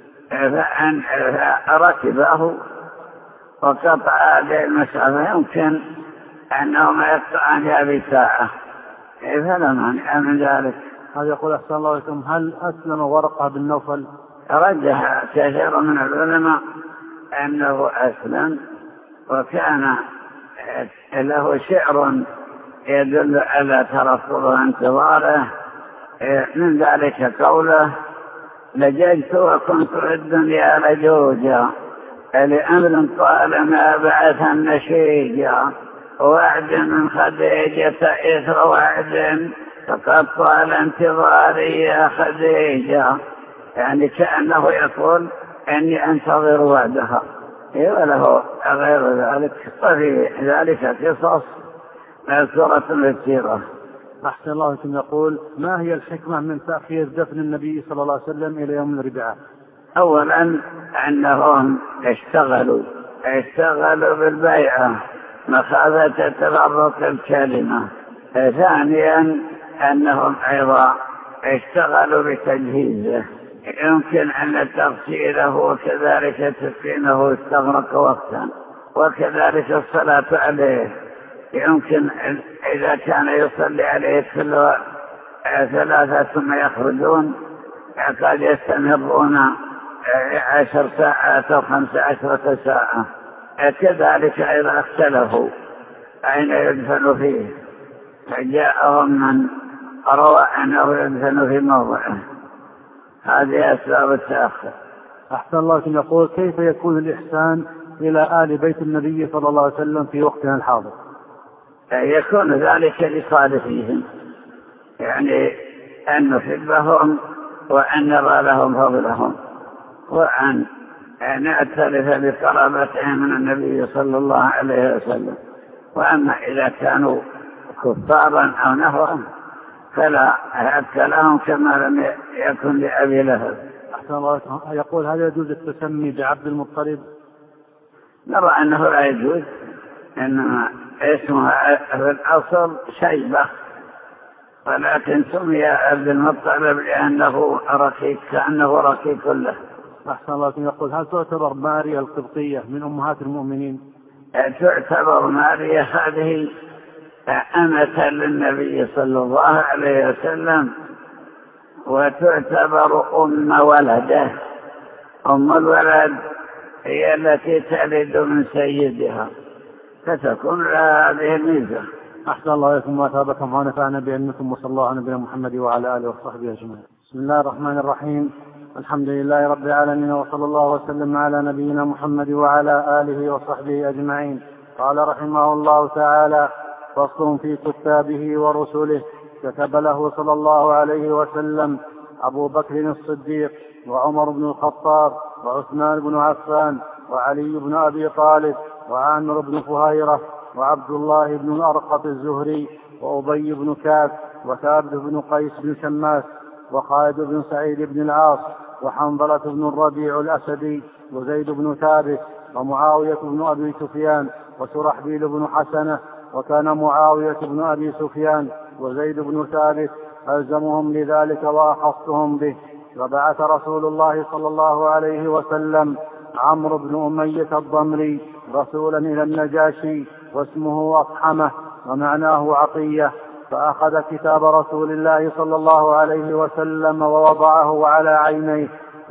فركبه وقطع هذه المسافة يمكن أنه ما يقطع هذه ساعة فلا مانع من ذلك. هذا يقول أحسن الله إليكم هل أسلم ورقة بن نوفل؟ رجح كثير من العلماء أنه أسلم وكان له شعر يدل على ترفض وانتظاره من ذلك قوله لججت وكنت الدنيا لجوجا لأمر طال ما بعث النشيجا وعد من خديجة إثر وعد فقد طال انتظاري يا خديجة يعني كأنه يقول أني أنتظر وعدها وله غير ذلك. وفي ذلك قصص سورة السيرة. أحسن الله إليكم. يقول: ما هي الحكمة من تأخير دفن النبي صلى الله عليه وسلم إلى يوم الأربعاء؟ أولا أنهم اشتغلوا بالبيعة مخافة تفرق الكلمة. ثانيا أنهم أيضا اشتغلوا بتجهيزه، يمكن أن تغسيله وكذلك تسكينه استغرق وقتا، وكذلك الصلاة عليه يمكن إذا كان يصلي عليه كل 3 ثم يخرجون قد يستمرون 10 ساعات أو 15 ساعة. كذلك إذا اختلفوا أين يدفن فيه فجاءهم من روى أنه يدفن في موضعه. هذه أسباب التأخر. أحسن الله إليكم. يقول: كيف يكون الإحسان إلى آل بيت النبي صلى الله عليه وسلم في وقتنا الحاضر؟ يكون ذلك لصالحهم، يعني أن نحبهم وأن نرى لهم فضلهم وأن نعترف بقرابتهم من النبي صلى الله عليه وسلم. وأما إذا كانوا كفارا أو نهرا فلا حق لهم كما لم يكن لأبي لهب. أحسن الله. يقول: هل يجوز التسمي بعبد المطلب؟ نرى أنه لا يجوز، إنما اسمها في الأصل شيبة، ولكن سمي عبد المطلب لأنه رقيق، كأنه رقيق له. أحسن الله. يقول: هل تعتبر ماريا القبطية من أمهات المؤمنين؟ تعتبر ماريا هذه أمة للنبي صلى الله عليه وسلم، وتعتبر أم ولده. أم الولد هي التي تلد من سيدها، فتكون لها هذه الميزة. أحسن الله إليكم وأثابكم ونفعنا بعلمكم، وصلى الله على نبينا محمد وعلى آله وصحبه أجمعين. بسم الله الرحمن الرحيم. الحمد لله رب العالمين، وصلى الله وسلم على نبينا محمد وعلى آله وصحبه أجمعين. قال رحمه الله تعالى: فصل في كتابه ورسله. كتب له صلى الله عليه وسلم أبو بكر الصديق وعمر بن الخطاب وعثمان بن عفان وعلي بن أبي طالب وعامر بن فهيرة وعبد الله بن الأرقط الزهري وأبي بن كعب وثابت بن قيس بن شماس وخالد بن سعيد بن العاص وحنظلة بن الربيع الأسدي وزيد بن ثابت ومعاوية بن أبي سفيان وشرحبيل بن حسنة. وكان معاوية بن أبي سفيان وزيد بن ثابت ألزمهم لذلك وأخصهم به. وبعث رسول الله صلى الله عليه وسلم عمرو بن أمية الضمري رسولا إلى النجاشي واسمه أصحمة ومعناه عطية، فأخذ كتاب رسول الله صلى الله عليه وسلم ووضعه على عينيه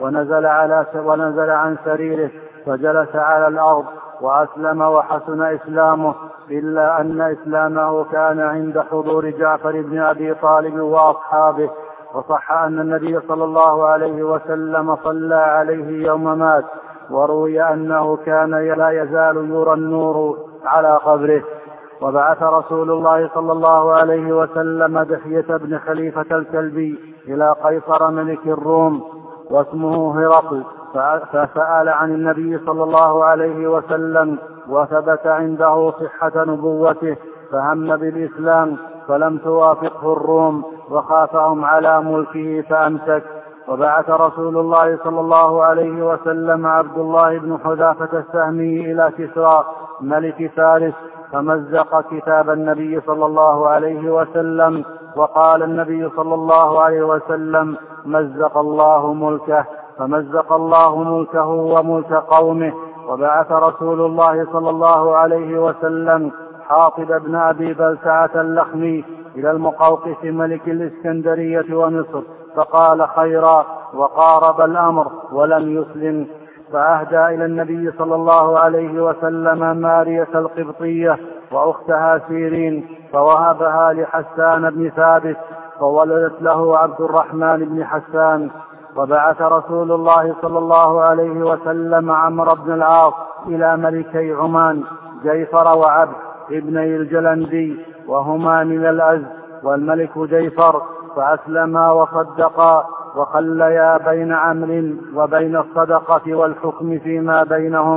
ونزل عن سريره فجلس على الأرض وأسلم وحسن إسلامه، إلا أن إسلامه كان عند حضور جعفر بن أبي طالب وأصحابه. وصح أن النبي صلى الله عليه وسلم صلى عليه يوم مات، وروي أنه كان لا يزال يرى النور على قبره. وبعث رسول الله صلى الله عليه وسلم دحية بن خليفة الكلبي إلى قيصر ملك الروم واسمه هرقل، فسأل عن النبي صلى الله عليه وسلم، وثبت عنده صحة نبوته، فهم بالإسلام فلم توافقه الروم وخافهم على ملكه فأمسك. وبعث رسول الله صلى الله عليه وسلم عبد الله بن حذافة السهمي إلى كسرى ملك فارس فمزق كتاب النبي صلى الله عليه وسلم، وقال النبي صلى الله عليه وسلم: مزق الله ملكه، فمزق الله ملكه وملك قومه. وبعث رسول الله صلى الله عليه وسلم حاطب بن أبي بلتعة اللخمي إلى المقوقس ملك الإسكندرية ومصر، فقال خيرا وقارب الأمر ولم يسلم، فأهدى إلى النبي صلى الله عليه وسلم مارية القبطية وأختها سيرين، فوهبها لحسان بن ثابت، فولدت له عبد الرحمن بن حسان. وبعث رسول الله صلى الله عليه وسلم عمرو بن العاص إلى ملكي عمان جيفر وعبد ابني الجلندي، وهما من الأز، والملك جيفر، فأسلما وصدقا، وخليا بين عمرو وبين الصدقة والحكم فيما بينهم.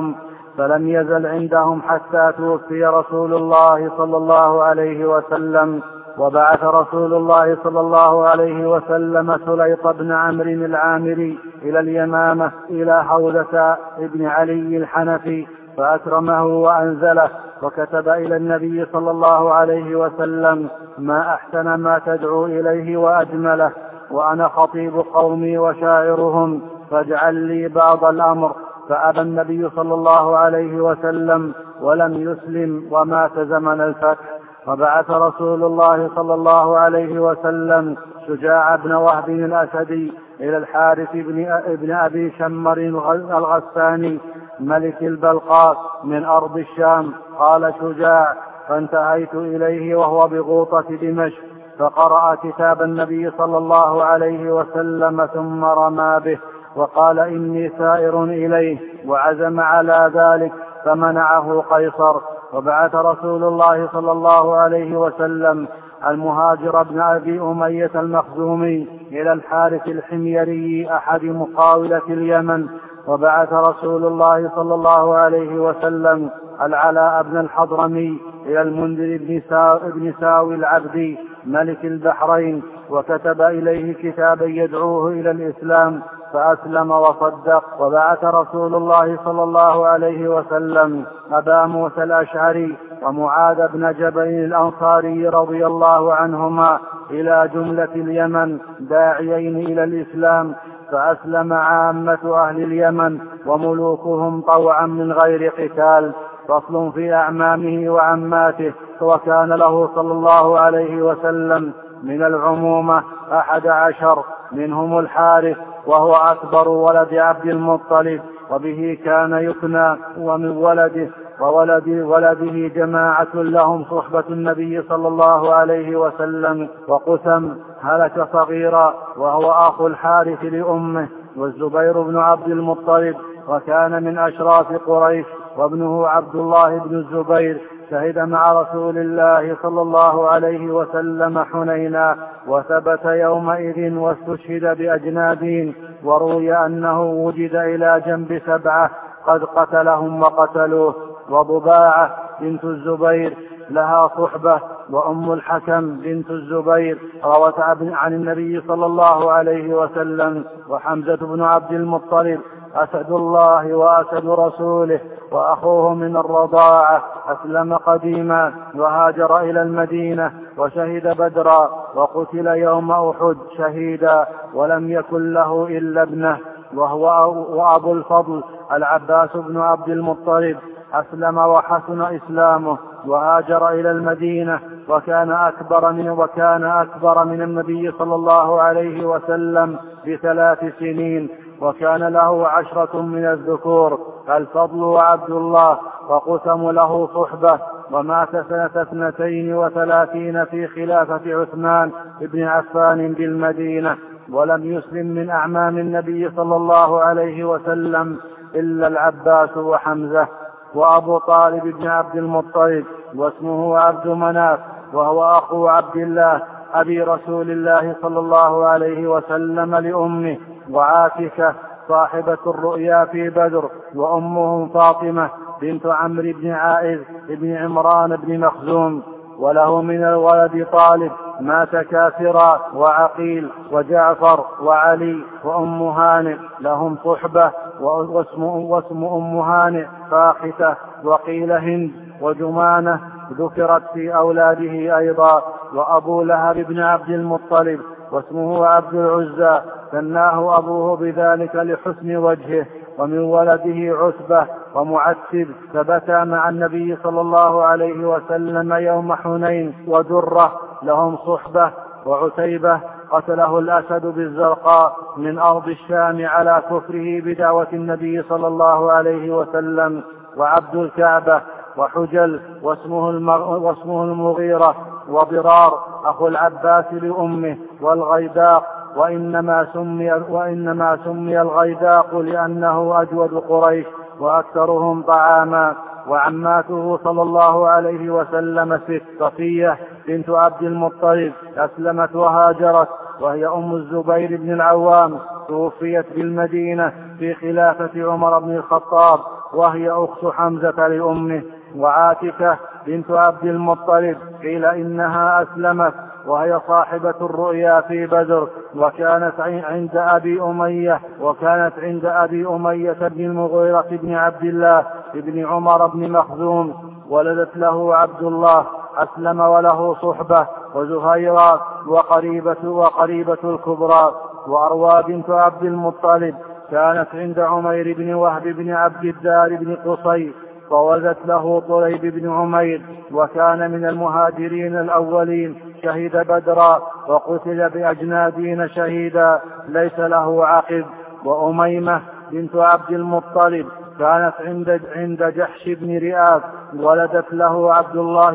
فلم يزل عندهم حتى توفي رسول الله صلى الله عليه وسلم. وبعث رسول الله صلى الله عليه وسلم سليط بن عمرو العامري إلى اليمامة إلى حوزة ابن علي الحنفي فأكرمه وأنزله، وكتب إلى النبي صلى الله عليه وسلم: ما أحسن ما تدعو إليه وأجمله، وأنا خطيب قومي وشاعرهم، فاجعل لي بعض الأمر. فأبى النبي صلى الله عليه وسلم ولم يسلم ومات زمن الفتح. وبعث رسول الله صلى الله عليه وسلم شجاع بن وهب الأسدي إلى الحارث بن أبي شمر الغساني ملك البلقاء من أرض الشام. قال شجاع: فانتهيت إليه وهو بغوطة دمشق، فقرأ كتاب النبي صلى الله عليه وسلم ثم رمى به وقال: إني سائر إليه، وعزم على ذلك فمنعه قيصر. وبعث رسول الله صلى الله عليه وسلم المهاجر بن أبي أمية المخزومي إلى الحارث الحميري أحد مقاولة اليمن. وبعث رسول الله صلى الله عليه وسلم العلاء بن الحضرمي إلى المنذر بن ساوي العبدي ملك البحرين، وكتب إليه كتابا يدعوه إلى الإسلام فأسلم وصدق. وبعث رسول الله صلى الله عليه وسلم أبا موسى الأشعري ومعاذ بن جبل الأنصاري رضي الله عنهما إلى جملة اليمن داعيين إلى الإسلام، فأسلم عامة أهل اليمن وملوكهم طوعا من غير قتال. فصل في أعمامه وعماته. وكان له صلى الله عليه وسلم من العمومة 11، منهم الحارث وهو أكبر ولد عبد المطلب، وبه كان يكنى، ومن ولده جماعة لهم صحبة النبي صلى الله عليه وسلم. وقسم هلك صغيرا وهو أخو الحارث لأمه، والزبير بن عبد المطلب وكان من أشراف قريش، وابنه عبد الله بن الزبير شهد مع رسول الله صلى الله عليه وسلم حنينا، وثبت يومئذ واستشهد بأجنادين. وروي أنه وجد إلى جنب 7 قد قتلهم وقتلوه. وضباعة بنت الزبير لها صحبة، وأم الحكم بنت الزبير روت عن النبي صلى الله عليه وسلم. وحمزة بن عبد المطلب أسد الله وأسد رسوله وأخوه من الرضاعة أسلم قديما وهاجر إلى المدينة وشهد بدرا، وقتل يوم أحد شهيدا، ولم يكن له إلا ابنه وأبو الفضل العباس بن عبد المطلب أسلم وحسن إسلامه وهاجر إلى المدينة، وكان أكبر من النبي صلى الله عليه وسلم ب3 سنين، وكان له 10 من الذكور الفضل وعبد الله، وقسم له صحبة. ومات سنة 32 في خلافة عثمان بن عفان بالمدينة. ولم يسلم من أعمام النبي صلى الله عليه وسلم إلا العباس وحمزة. وأبو طالب بن عبد المطلب واسمه عبد مناف، وهو أخو عبد الله أبي رسول الله صلى الله عليه وسلم لأمه. وعاتكة صاحبة الرؤيا في بدر، وأمه فاطمة بنت عمرو بن عائذ بن عمران بن مخزوم. وله من الولد طالب مات كافرا، وعقيل وجعفر وعلي وأم هانئ لهم صحبة، واسم أم هانئ فاختة، وقيل هند وجمانة ذكرت في أولاده أيضا. وأبو لهب بن عبد المطلب واسمه عبد العزى ثناه أبوه بذلك لحسن وجهه. ومن ولده عتبة ومعتب ثبتا مع النبي صلى الله عليه وسلم يوم حنين. ودرة لهم صحبة. وعتيبة قتله الأسد بالزرقاء من أرض الشام على كفره بدعوة النبي صلى الله عليه وسلم. وعبد الكعبة وحجل واسمه المغيرة. وضرار أخو العباس لأمه. والغيداق وإنما سمي الغيداق لأنه أجود قريش وأكثرهم طعاما. وعماته صلى الله عليه وسلم 6: صفية بنت عبد المطلب أسلمت وهاجرت، وهي أم الزبير بن العوام، توفيت بالمدينة في خلافة عمر بن الخطاب وهي أخت حمزة لأمه. وعاتكة بنت عبد المطلب قيل إنها أسلمت وهي صاحبة الرؤيا في بدر، وكانت عند أبي أمية بن المغيرة بن عبد الله بن عمر بن مخزوم، ولدت له عبد الله أسلم وله صحبة، وزهيرة وقريبة الكبرى. وأروى بنت عبد المطلب كانت عند عمير بن وهب بن عبد الدار بن قصي، فولدت له طليب بن عمير، وكان من المهاجرين الأولين، شهد بدرا وقتل بأجنادين شهيدا ليس له عقب. وأميمة بنت عبد المطلب كانت عند جحش بن رئاب، ولدت له عبد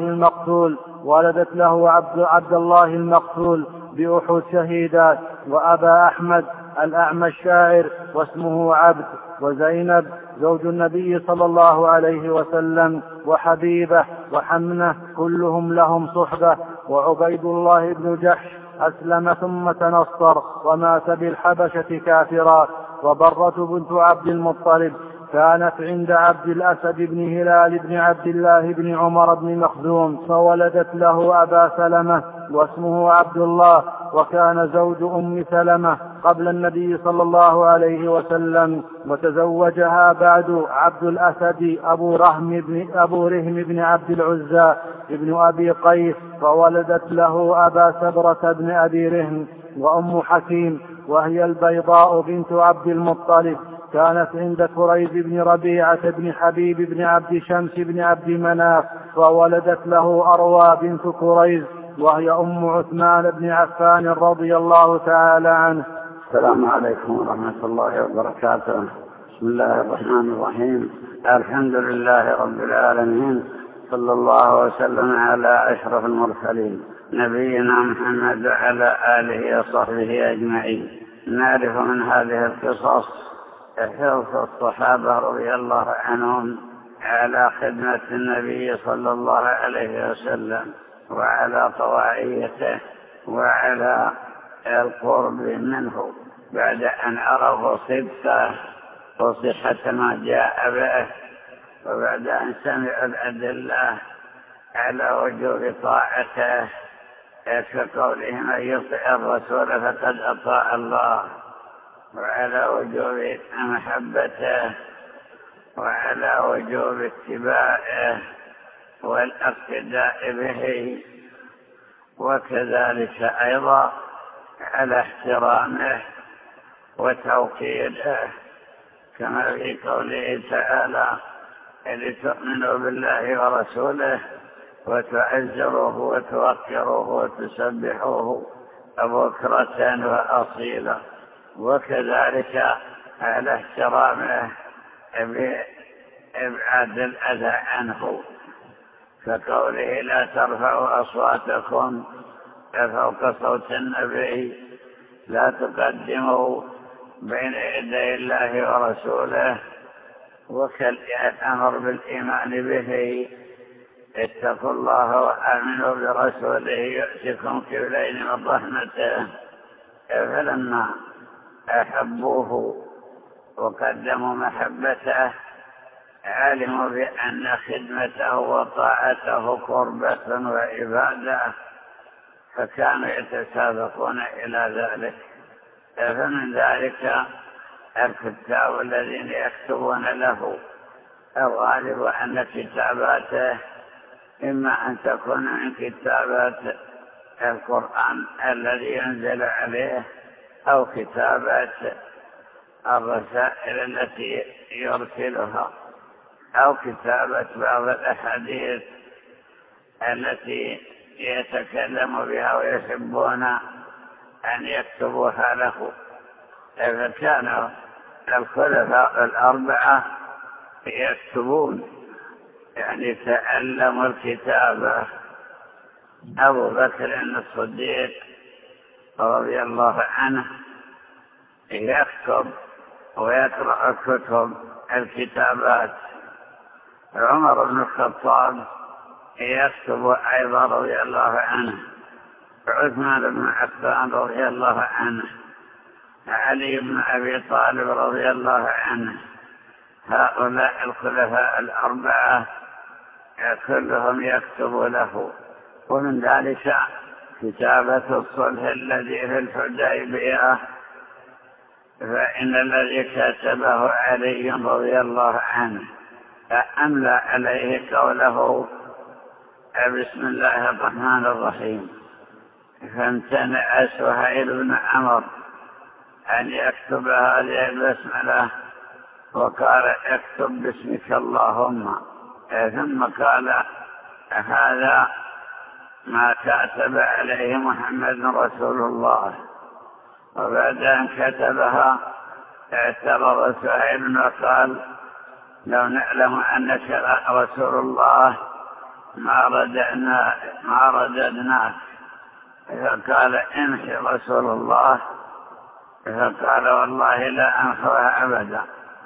الله المقتول بأحد شهيدا. وأبا أحمد الأعمى الشاعر واسمه عبد. وزينب زوج النبي صلى الله عليه وسلم، وحبيبة وحمنة كلهم لهم صحبة. وعبيد الله بن جحش أسلم ثم تنصر ومات بالحبشة كافرا. وبرة بنت عبد المطلب كانت عند عبد الأسد بن هلال بن عبد الله بن عمر بن مخزوم، فولدت له أبا سلمة واسمه عبد الله، وكان زوج أم سلمة قبل النبي صلى الله عليه وسلم، وتزوجها بعد عبد الأسد أبو رهم بن عبد العزى ابن أبي قيس، فولدت له أبا سبرة بن أبي رهم. وأم حكيم وهي البيضاء بنت عبد المطلب كانت عند كريز بن ربيعة بن حبيب بن عبد شمس بن عبد مناف، فولدت له أروى بنت كريز وهي أم عثمان بن عفان رضي الله تعالى عنه. السلام عليكم ورحمة الله وبركاته. بسم الله الرحمن الرحيم. الحمد لله رب العالمين، صلى الله وسلم على أشرف المرسلين نبينا محمد وعلى آله وصحبه أجمعين. نعرف من هذه القصص حرص الصحابة رضي الله عنهم على خدمة النبي صلى الله عليه وسلم، وعلى طواعيته، وعلى القرب منه بعد أن عرفوا صدقه وصحة ما جاء به، وبعد أن سمعوا الأدلة على وجوب طاعته كقوله من يطع الرسول فقد أطاع الله، وعلى وجوب محبته، وعلى وجوب اتباعه والاقتداء به، وكذلك أيضا على احترامه وتوقيره، كما في قوله تعالى لتؤمنوا بالله ورسوله وتعزروه وتوقروه وتسبحوه بكرة وأصيلا. وكذلك على احترامه بإبعاد الأذى عنه، كقوله لا ترفعوا أصواتكم فوق صوت النبي، لا تقدموا بين يدي الله ورسوله، وكالأمر بالإيمان به اتقوا الله وآمنوا برسوله يؤتكم كفلين من رحمته. فلما أحبوه وقدموا محبته علموا بأن خدمته وطاعته قربة وعبادة، فكانوا يتسابقون إلى ذلك. فمن ذلك الكتاب الذين يكتبون له، الغالب أن كتاباته إما أن تكون من كتابات القرآن الذي ينزل عليه، أو كتابات الرسائل التي يرسلها، أو كتابة بعض الأحاديث التي يتكلم بها ويحبون أن يكتبوها له. فكان الخلفاء الأربعة يكتبون، يعني تعلموا الكتابة. أبو بكر الصديق رضي الله عنه يكتب ويقرأ كتب الكتابات. عمر بن الخطاب يكتب أيضا رضي الله عنه. عثمان بن عفان رضي الله عنه. علي بن أبي طالب رضي الله عنه. هؤلاء الخلفاء الأربعة كلهم يكتب له. ومن ذلك كتابة الصلح الذي في الحديبية، فإن الذي كتبه علي رضي الله عنه أملى عليه قوله بسم الله الرحمن الرحيم، فامتنع سهيل بن عمرو أن يكتب هذه البسملة وقال اكتب باسمك اللهم، ثم قال هذا ما كتب عليه محمد رسول الله. وبعد أن كتبها اعترض سهيل وقال لو نعلم أنك رسول الله ما رددناك. فقال امحي رسول الله، فقال والله لا أمحوها أبدا.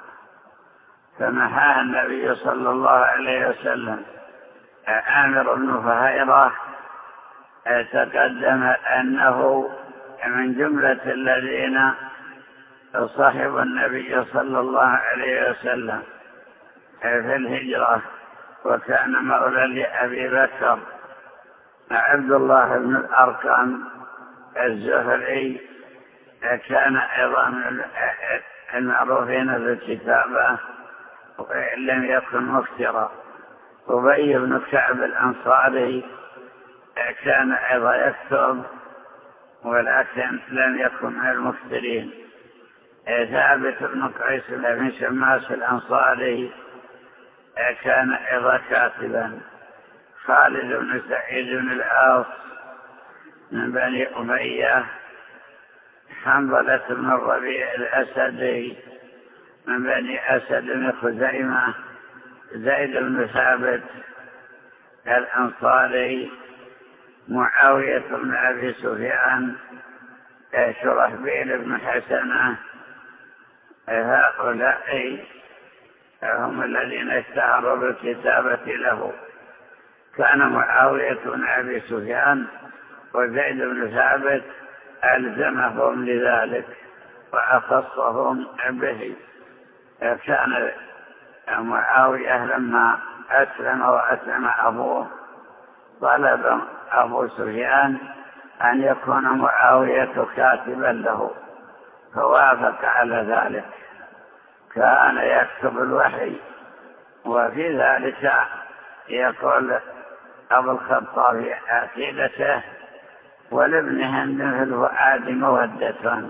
فمحاها النبي صلى الله عليه وسلم. عامر بن فهيرة تقدم أنه من جملة الذين صحبوا النبي صلى الله عليه وسلم في الهجرة، وكان مولى لأبي بكر. عبد الله بن الأرقم الزهري كان أيضا من المعروفين بالكتابة وإن لم يكن مفترا. أبي بن كعب الأنصاري كان أيضا يكتب ولكن لم يكن من المفترين. ثابت بن قيس بن شماس الأنصاري كان أيضا كاتبا. خالد بن سعيد بن العاص من بني أمية. حنظلة بن الربيع الأسدي من بني أسد بن خزيمة. زيد بن ثابت الأنصاري. معاوية بن أبي سفيان. شرحبيل بن حسنة. هؤلاء هم الذين اشتهروا بالكتابة له. كان معاوية بن أبي سفيان وزيد بن ثابت ألزمهم لذلك وأخصهم به. كان معاوية لما أسلم وأسلم أبوه طلب أبو سفيان أن يكون معاوية كاتبا له، فوافق على ذلك. كان يكتب الوحي. وفي ذلك يقول أبو الخطاب في عقيدته ولابن هند في الفؤاد مودة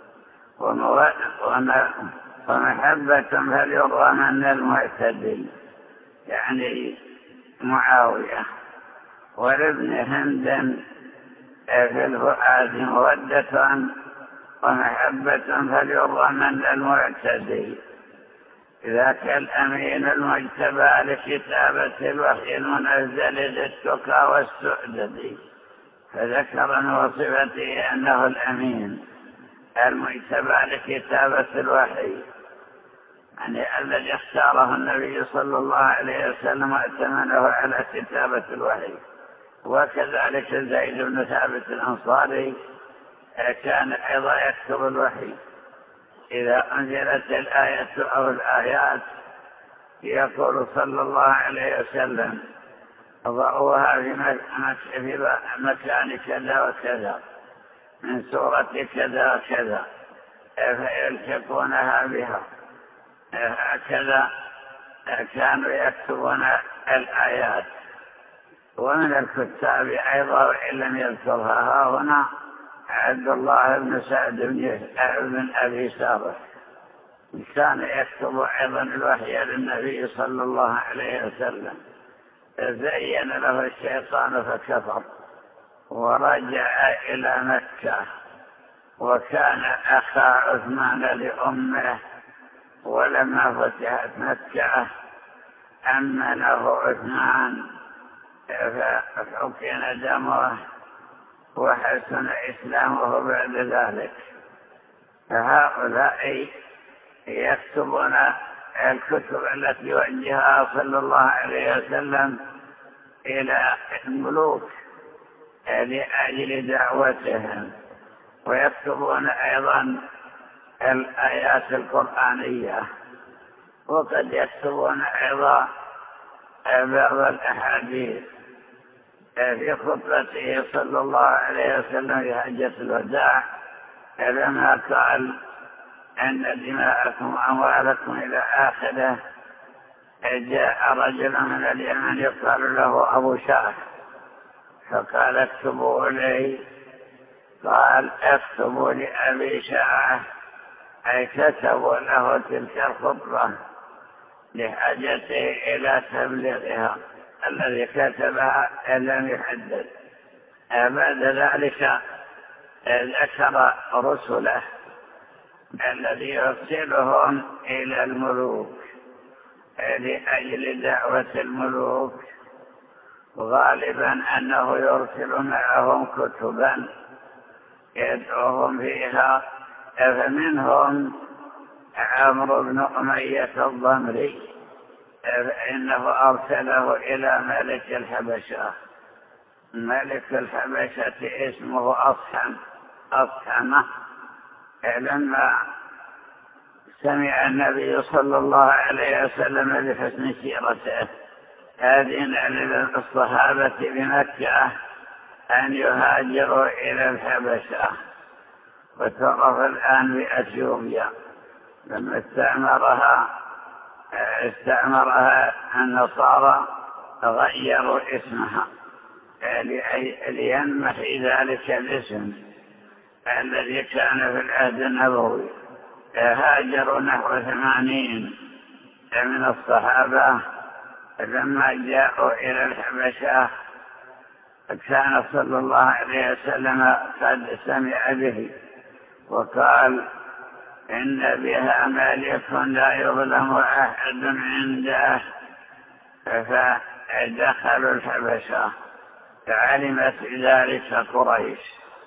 ومحبة فليرى من المعتدل، يعني معاوية. ولابن هند في الفؤاد مودة ومحبة فليرى من المعتدل. ذاك الأمين المجتبى لكتابة الوحي المنزل للتقى والسؤدد. فذكر من وصفته أنه الأمين المجتبى لكتابة الوحي، يعني الذي اختاره النبي صلى الله عليه وسلم وأتمنه على كتابة الوحي. وكذلك زيد بن ثابت الأنصاري كان أيضا يكتب الوحي. إذا أنزلت الآية أو الآيات يقول صلى الله عليه وسلم ضعوها في مكان كذا وكذا من سورة كذا وكذا فيلحقونها بها. هكذا كانوا يكتبون الآيات. ومن الكتاب أيضا وإن لم يذكرها هنا عبد الله بن سعد بن أبي سابق كان يكتب أيضا الوحي للنبي صلى الله عليه وسلم. زين له الشيطان فكفر ورجع إلى مكة، وكان أخا عثمان لأمه. ولما فتحت مكة أمنه عثمان فحكم دمه وحسن إسلامه بعد ذلك. هؤلاء يكتبون الكتب التي وجهها صلى الله عليه وسلم إلى الملوك لأجل دعوتهم. ويكتبون أيضا الآيات القرآنية. وقد يكتبون أيضا بعض الأحاديث في خطبته صلى الله عليه وسلم في حجة الوداع لما قال أن دماءكم وأموالكم إلى آخره. جاء رجل من اليمن يقال له أبو شاه فقال اكتبوا إليه، قال اكتبوا لأبي شاه، أي كتبوا له تلك الخطبة لحاجته إلى تبليغها. الذي كتبها لم يحدد. بعد ذلك ذكر رسله الذي يرسلهم إلى الملوك لأجل دعوة الملوك، غالبا أنه يرسل معهم كتبا يدعوهم فيها. فمنهم عمرو بن أمية الضمري، فإنه أرسله إلى ملك الحبشة. ملك الحبشة اسمه أصحمة. لما سمع النبي صلى الله عليه وسلم بحسن سيرته أذن للصحابة بمكة أن يهاجروا إلى الحبشة، وتعرف الآن بأثيوبيا. لما استعمرها النصارى غيروا اسمها لينمحي ذلك الاسم الذي كان في العهد النبوي. هاجروا نحو 80 من الصحابة. لما جاءوا إلى الحبشة كان صلى الله عليه وسلم قد سمع به وقال إن بها ملك لا يظلم أحد عنده. فدخلوا الحبشة، فعلمت ذلك قريش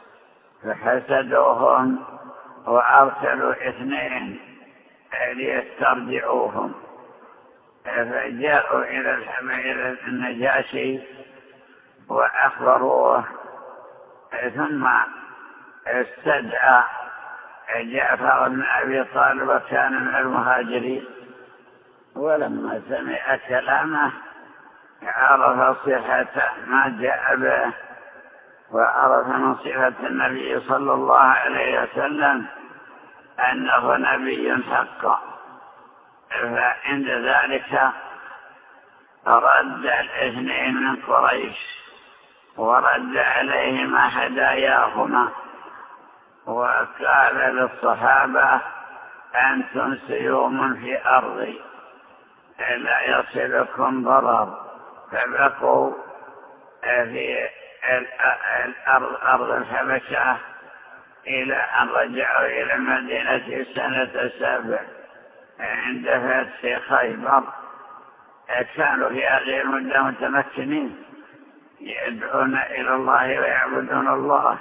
فحسدوهم وأرسلوا 2 ليسترجعوهم. فجاءوا إلى النجاشي وأخبروه، ثم استدعى جعفر بن أبي طالب وكان من المهاجرين. ولما سمع كلامه عرف صحة ما جاء به، وعرف من صفة النبي صلى الله عليه وسلم أنه نبي حقا. فعند ذلك رد 2 من قريش ورد عليهما هداياهما، وقال للصحابة أنتم سيوم في أرضي لا يصلكم ضرر. فبقوا في أرض الحبشة إلى أن رجعوا إلى المدينة سنة 7 عند فتح خيبر. كانوا في هذه المدة متمكنين يدعون إلى الله ويعبدون الله.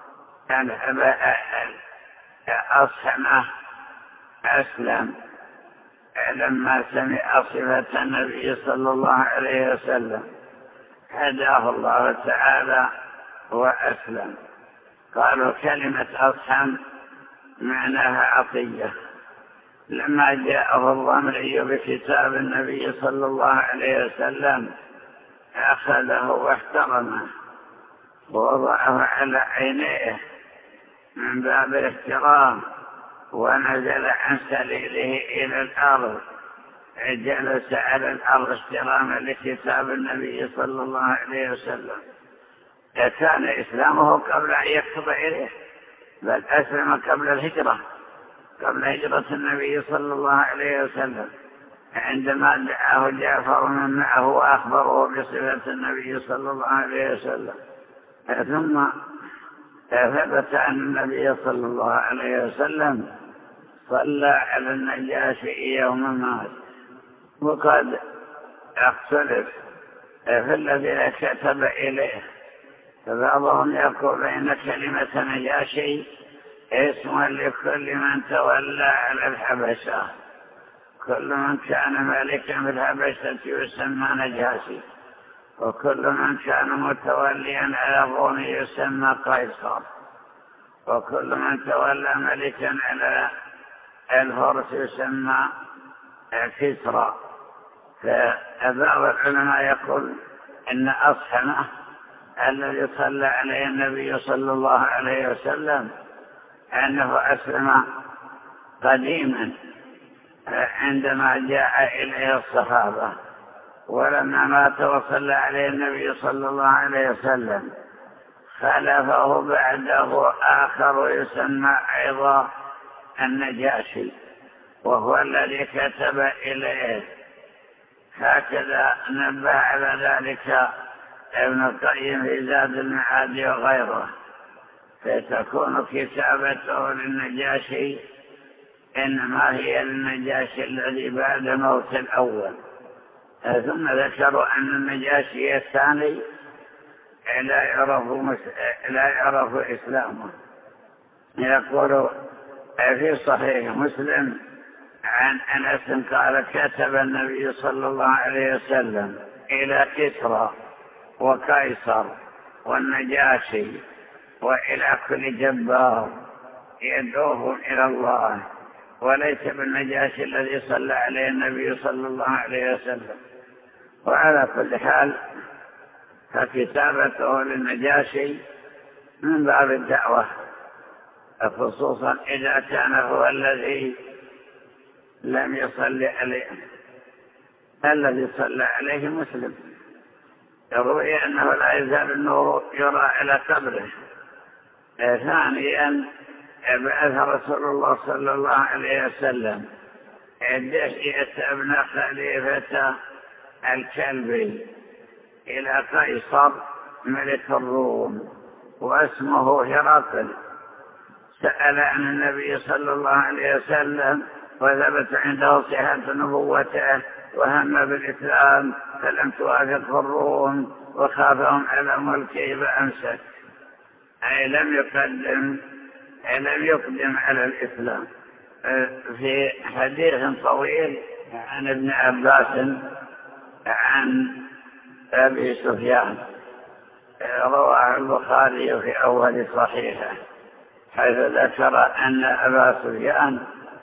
أصحمه أسلم لما سمع صفة النبي صلى الله عليه وسلم، هداه الله تعالى وأسلم. قالوا كلمة أصحم معناها عطية. لما جاءه الضمري بكتاب النبي صلى الله عليه وسلم أخذه واحترمه ووضعه على عينيه من باب الاحترام، ونزل عن سريره إلى الأرض، جلس على الأرض احتراما لكتاب النبي صلى الله عليه وسلم. كان إسلامه قبل أن يكتب إليه، بل أسلم قبل الهجرة، قبل هجرة النبي صلى الله عليه وسلم، عندما دعاه جعفر من معه وأخبره بصفة النبي صلى الله عليه وسلم. ثم ثبت أن النبي صلى الله عليه وسلم صلى على النجاشي يوم مات. وقد اختلف في الذين كتب إليه، فبعضهم يقول إن كلمة نجاشي اسم لكل من تولى على الحبشة. كل من كان ملكا في الحبشة يسمى نجاشي، وكل من كان متوليا على الروم يسمى قيصر، وكل من تولى ملكا على الفرس يسمى كسرى. فبعض العلماء يقول إن أصحمه الذي صلى عليه النبي صلى الله عليه وسلم أنه أسلم قديما عندما جاء إليه الصحابة، ولما مات وصلى عليه النبي صلى الله عليه وسلم خلفه بعده آخر يسمى أيضا النجاشي، وهو الذي كتب إليه. هكذا نبه على ذلك ابن القيم في زاد المعاد وغيره. فتكون كتابته للنجاشي إنما هي للنجاشي الذي بعد موت الأول. ثم ذكروا أن النجاشي الثاني لا يعرف إسلامه. يقول في صحيح مسلم عن أنس قال كتب النبي صلى الله عليه وسلم إلى كسرى وقيصر والنجاشي وإلى كل جبار يدعوهم إلى الله، وليس بالنجاشي الذي صلى عليه النبي صلى الله عليه وسلم. وعلى كل حال فكتابته للنجاشي من باب الدعوة، خصوصا إذا كان هو الذي لم يصلي عليه، الذي صلى عليه مسلم. يروي أنه لا يزال النور يرى إلى قبره. ثانيا بعث رسول الله صلى الله عليه وسلم دحية ابن خليفة الكلبي إلى قيصر ملك الروم، واسمه هرقل. سأل عن النبي صلى الله عليه وسلم وثبت عنده صحة نبوته، وهم بالإسلام فلم توافقه الروم وخافهم على ملكه فأمسك، أي لم يقدم على الإسلام. في حديث طويل عن ابن عباس عن أبي سفيان رواه البخاري في أول صحيحه، حيث ذكر أن أبا سفيان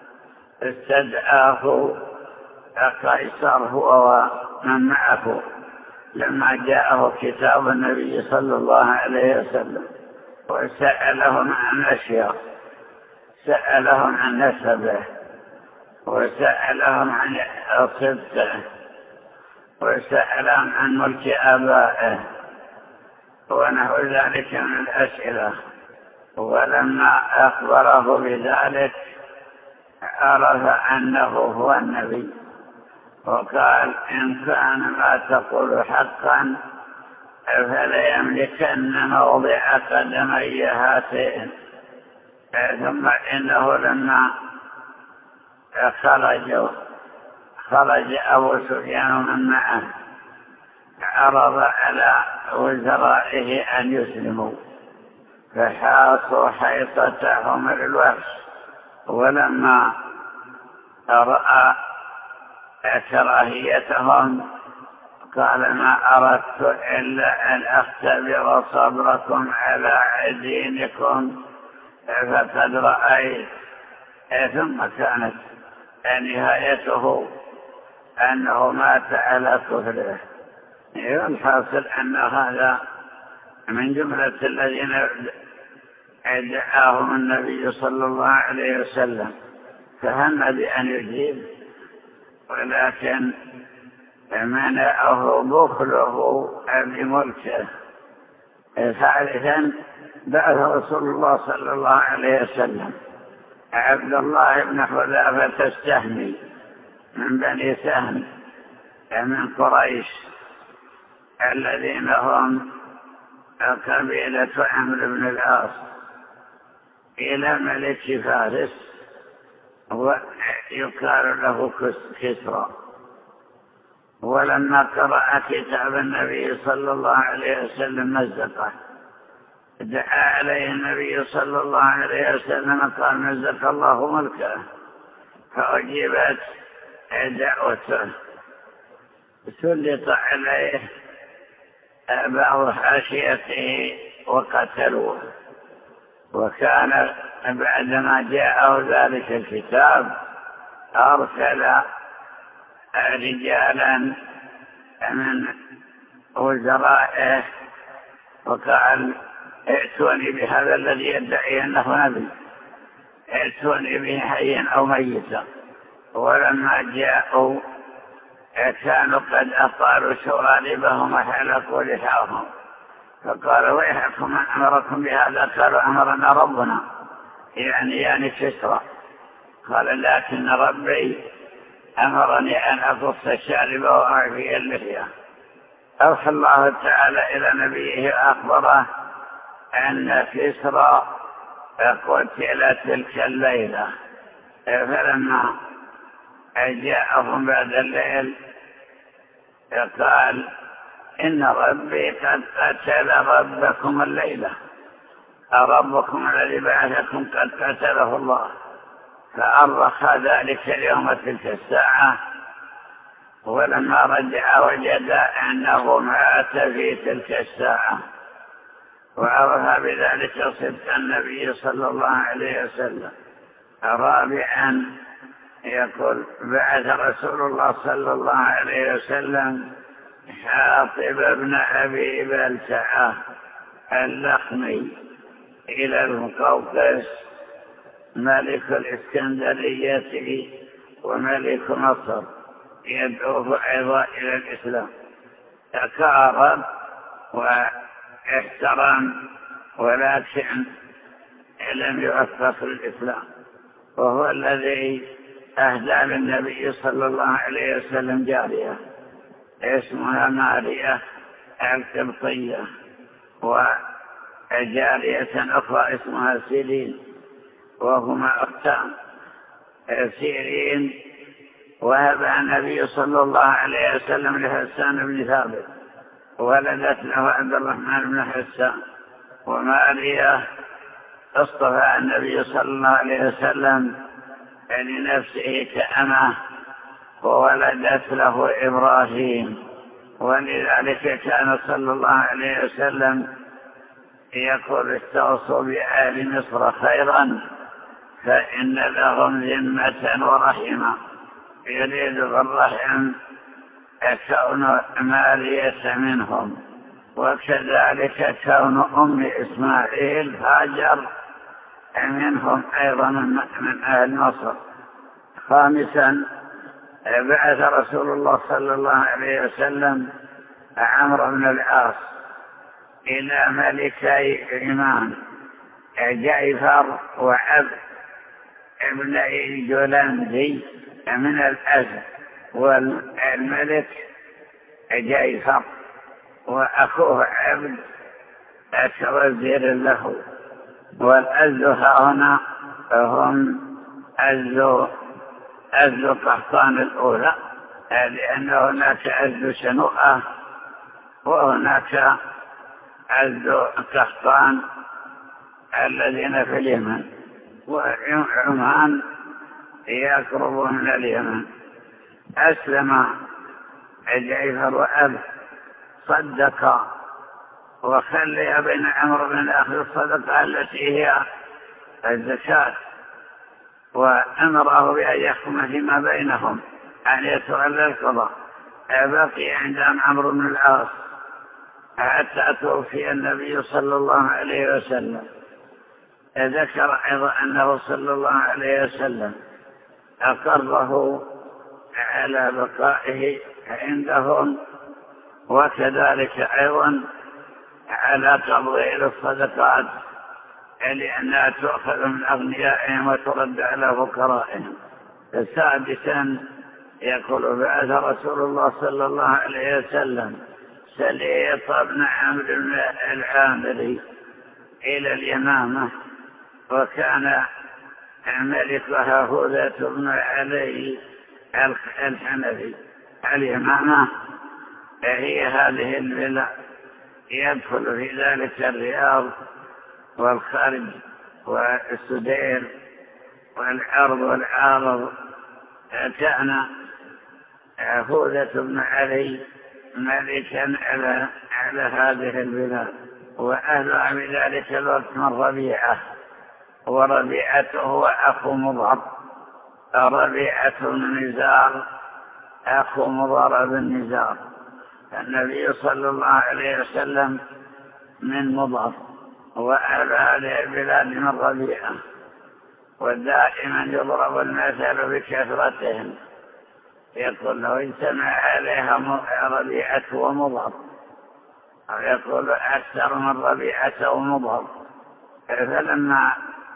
استدعاه قيصر هو ومن معه لما جاءه كتاب النبي صلى الله عليه وسلم، وسألهم عن أشياء، سألهم عن نسبه، وسألهم عن صدقه، وسألهم عن ملك آبائه ونحو ذلك من الأسئلة. ولما أخبره بذلك عرف أنه هو النبي، وقال إن كان ما تقول حقا فليملكن موضع قدمي هاتين. ثم إنه لما خرج أبو سفيان ومن معه عرض على وزرائه أن يسلموا، فحاصوا حيطتهم الوحش. ولما رأى كراهيتهم قال ما أردت إلا أن أختبر صبركم على دينكم فقد رأيت. ثم كانت نهايته أنه مات على كفره. الحاصل أن هذا من جملة الذين دعاهم النبي صلى الله عليه وسلم، فهم بأن يجيب، ولكن منعه بخله بملكه. ثالثا بعث رسول الله صلى الله عليه وسلم عبد الله بن حذافة السهمي من بني سهم من قريش، الذين هم قبيلة عمرو بن العاص، إلى ملك فارس ويقال له كسرى. ولما قرأ كتاب النبي صلى الله عليه وسلم مزقه، دعا عليه النبي صلى الله عليه وسلم قال مزق الله ملكه، فأجيبت دعوته. سلط عليه بعض حاشيته وقتلوه. وكان بعدما جاءه ذلك الكتاب أرسل رجالا من وزرائه وقال ائتوني بهذا الذي يدعي أنه نبي، ائتوني به حيا أو ميتا. ولما جاءوا كانوا قد أطالوا شواربهم وحلقوا لحاهم، فقالوا ويحكم من أمركم بهذا؟ قالوا أمرنا ربنا، يعني كسرى. قال لكن ربي أمرني أن أقص الشارب وأعفي اللحية. أوحى الله تعالى إلى نبيه وأخبره أن كسرى قتل تلك الليلة. فلما جاءهم بعد الليل قال إن ربي قد قتل ربكم الليلة، ربكم الذي بعثكم قد قتله الله. فأرخ ذلك اليوم تلك الساعة، ولما رجع وجد أنه مات في تلك الساعة، وعرف بذلك صدق النبي صلى الله عليه وسلم. رابعا يقول بعث رسول الله صلى الله عليه وسلم حاطب بن أبي بلتعة اللخمي إلى المقوقس ملك الإسكندرية وملك مصر، يدعوه أيضا إلى الإسلام. تقارب واحترم ولكن لم يوفق للإسلام، وهو الذي أهدى للنبي صلى الله عليه وسلم جارية اسمها ماريا القبطية، وجارية أخرى اسمها سيرين، وهما أختان. سيرين وهبها النبي صلى الله عليه وسلم لحسان بن ثابت، ولدت له عبد الرحمن بن حسان. وماريا اصطفى النبي صلى الله عليه وسلم لنفسه كأمه، وولدت له إبراهيم. ولذلك كان صلى الله عليه وسلم يقول استوصوا بآل مصر خيرا فإن لهم ذمة ورحمة، يريد بالرحم كون مارية منهم، وكذلك كون أم إسماعيل هاجر منهم أيضا من أهل مصر. خامسا بعث رسول الله صلى الله عليه وسلم عمرو بن العاص إلى ملكي عمان جعفر وعبد ابن الجولندي من الأزد، والملك جعفر وأخوه عبد كوزير له. والأزد هنا هم أزد قحطان الأولى، لأن هناك أزد شنوءة وهناك أزد قحطان الذين في اليمن، وعمان يقرب من اليمن. أسلم جعفر وأب صدق وخلي بين عمرو بن أخذ الصدقة التي هي الزكاة، وأمره بأن يحكم فيما بينهم أن يتولى القضاء. بقي عندهم عمرو بن العاص حتى توفي النبي صلى الله عليه وسلم. ذكر أيضا أنه صلى الله عليه وسلم أقره على بقائه عندهم، وكذلك أيضا على تفضيل الصدقات لأنها تؤخذ من أغنيائهم وترد على فقرائهم. سادسا يقول بعث رسول الله صلى الله عليه وسلم سليط بن عمرو بن العامري إلى اليمامة، وكان ملكها هوذة بن علي الحنفي. اليمامة هي هذه البلاد، يدخل في ذلك الرياض والخرج والسدير والعرض والعارض. كان هوذة بن علي ملكا على هذه البلاد، وأهلها بذلك الوقت من ربيعة، وربيعته هو أخو مضعب. ربيعة بن نزار أخو مضر بن نزار. النبي صلى الله عليه وسلم من مضر، وأهل هذه البلاد من ربيعة، ودائما يضرب المثل بكثرتهم، يقول لو اجتمع عليها ربيعة ومضر، أو يقول أكثر من ربيعة ومضر. فلما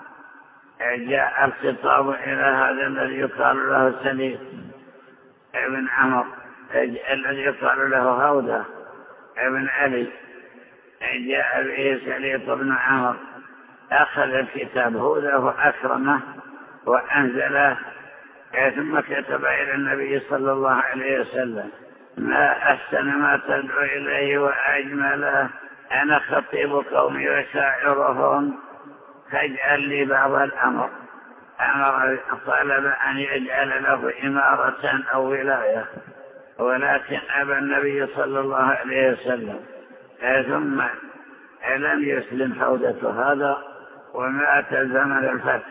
جاء الخطاب إلى هذا الذي يقال له سليم ابن عمر، الذي يقال له هودة ابن علي، جاء به سليط بن عمر، أخذ الكتاب هودة وأكرمه وأنزله، ثم كتب إلى النبي صلى الله عليه وسلم: ما أحسن ما تدعو إليه وأجمله، أنا خطيب قومي وشاعرهم، فاجعل لي بعض الأمر. طلب أن يجعل له إمارة أو ولاية، ولكن أبى النبي صلى الله عليه وسلم. ثم لم يسلم حودة هذا، ومات زمن الفتح،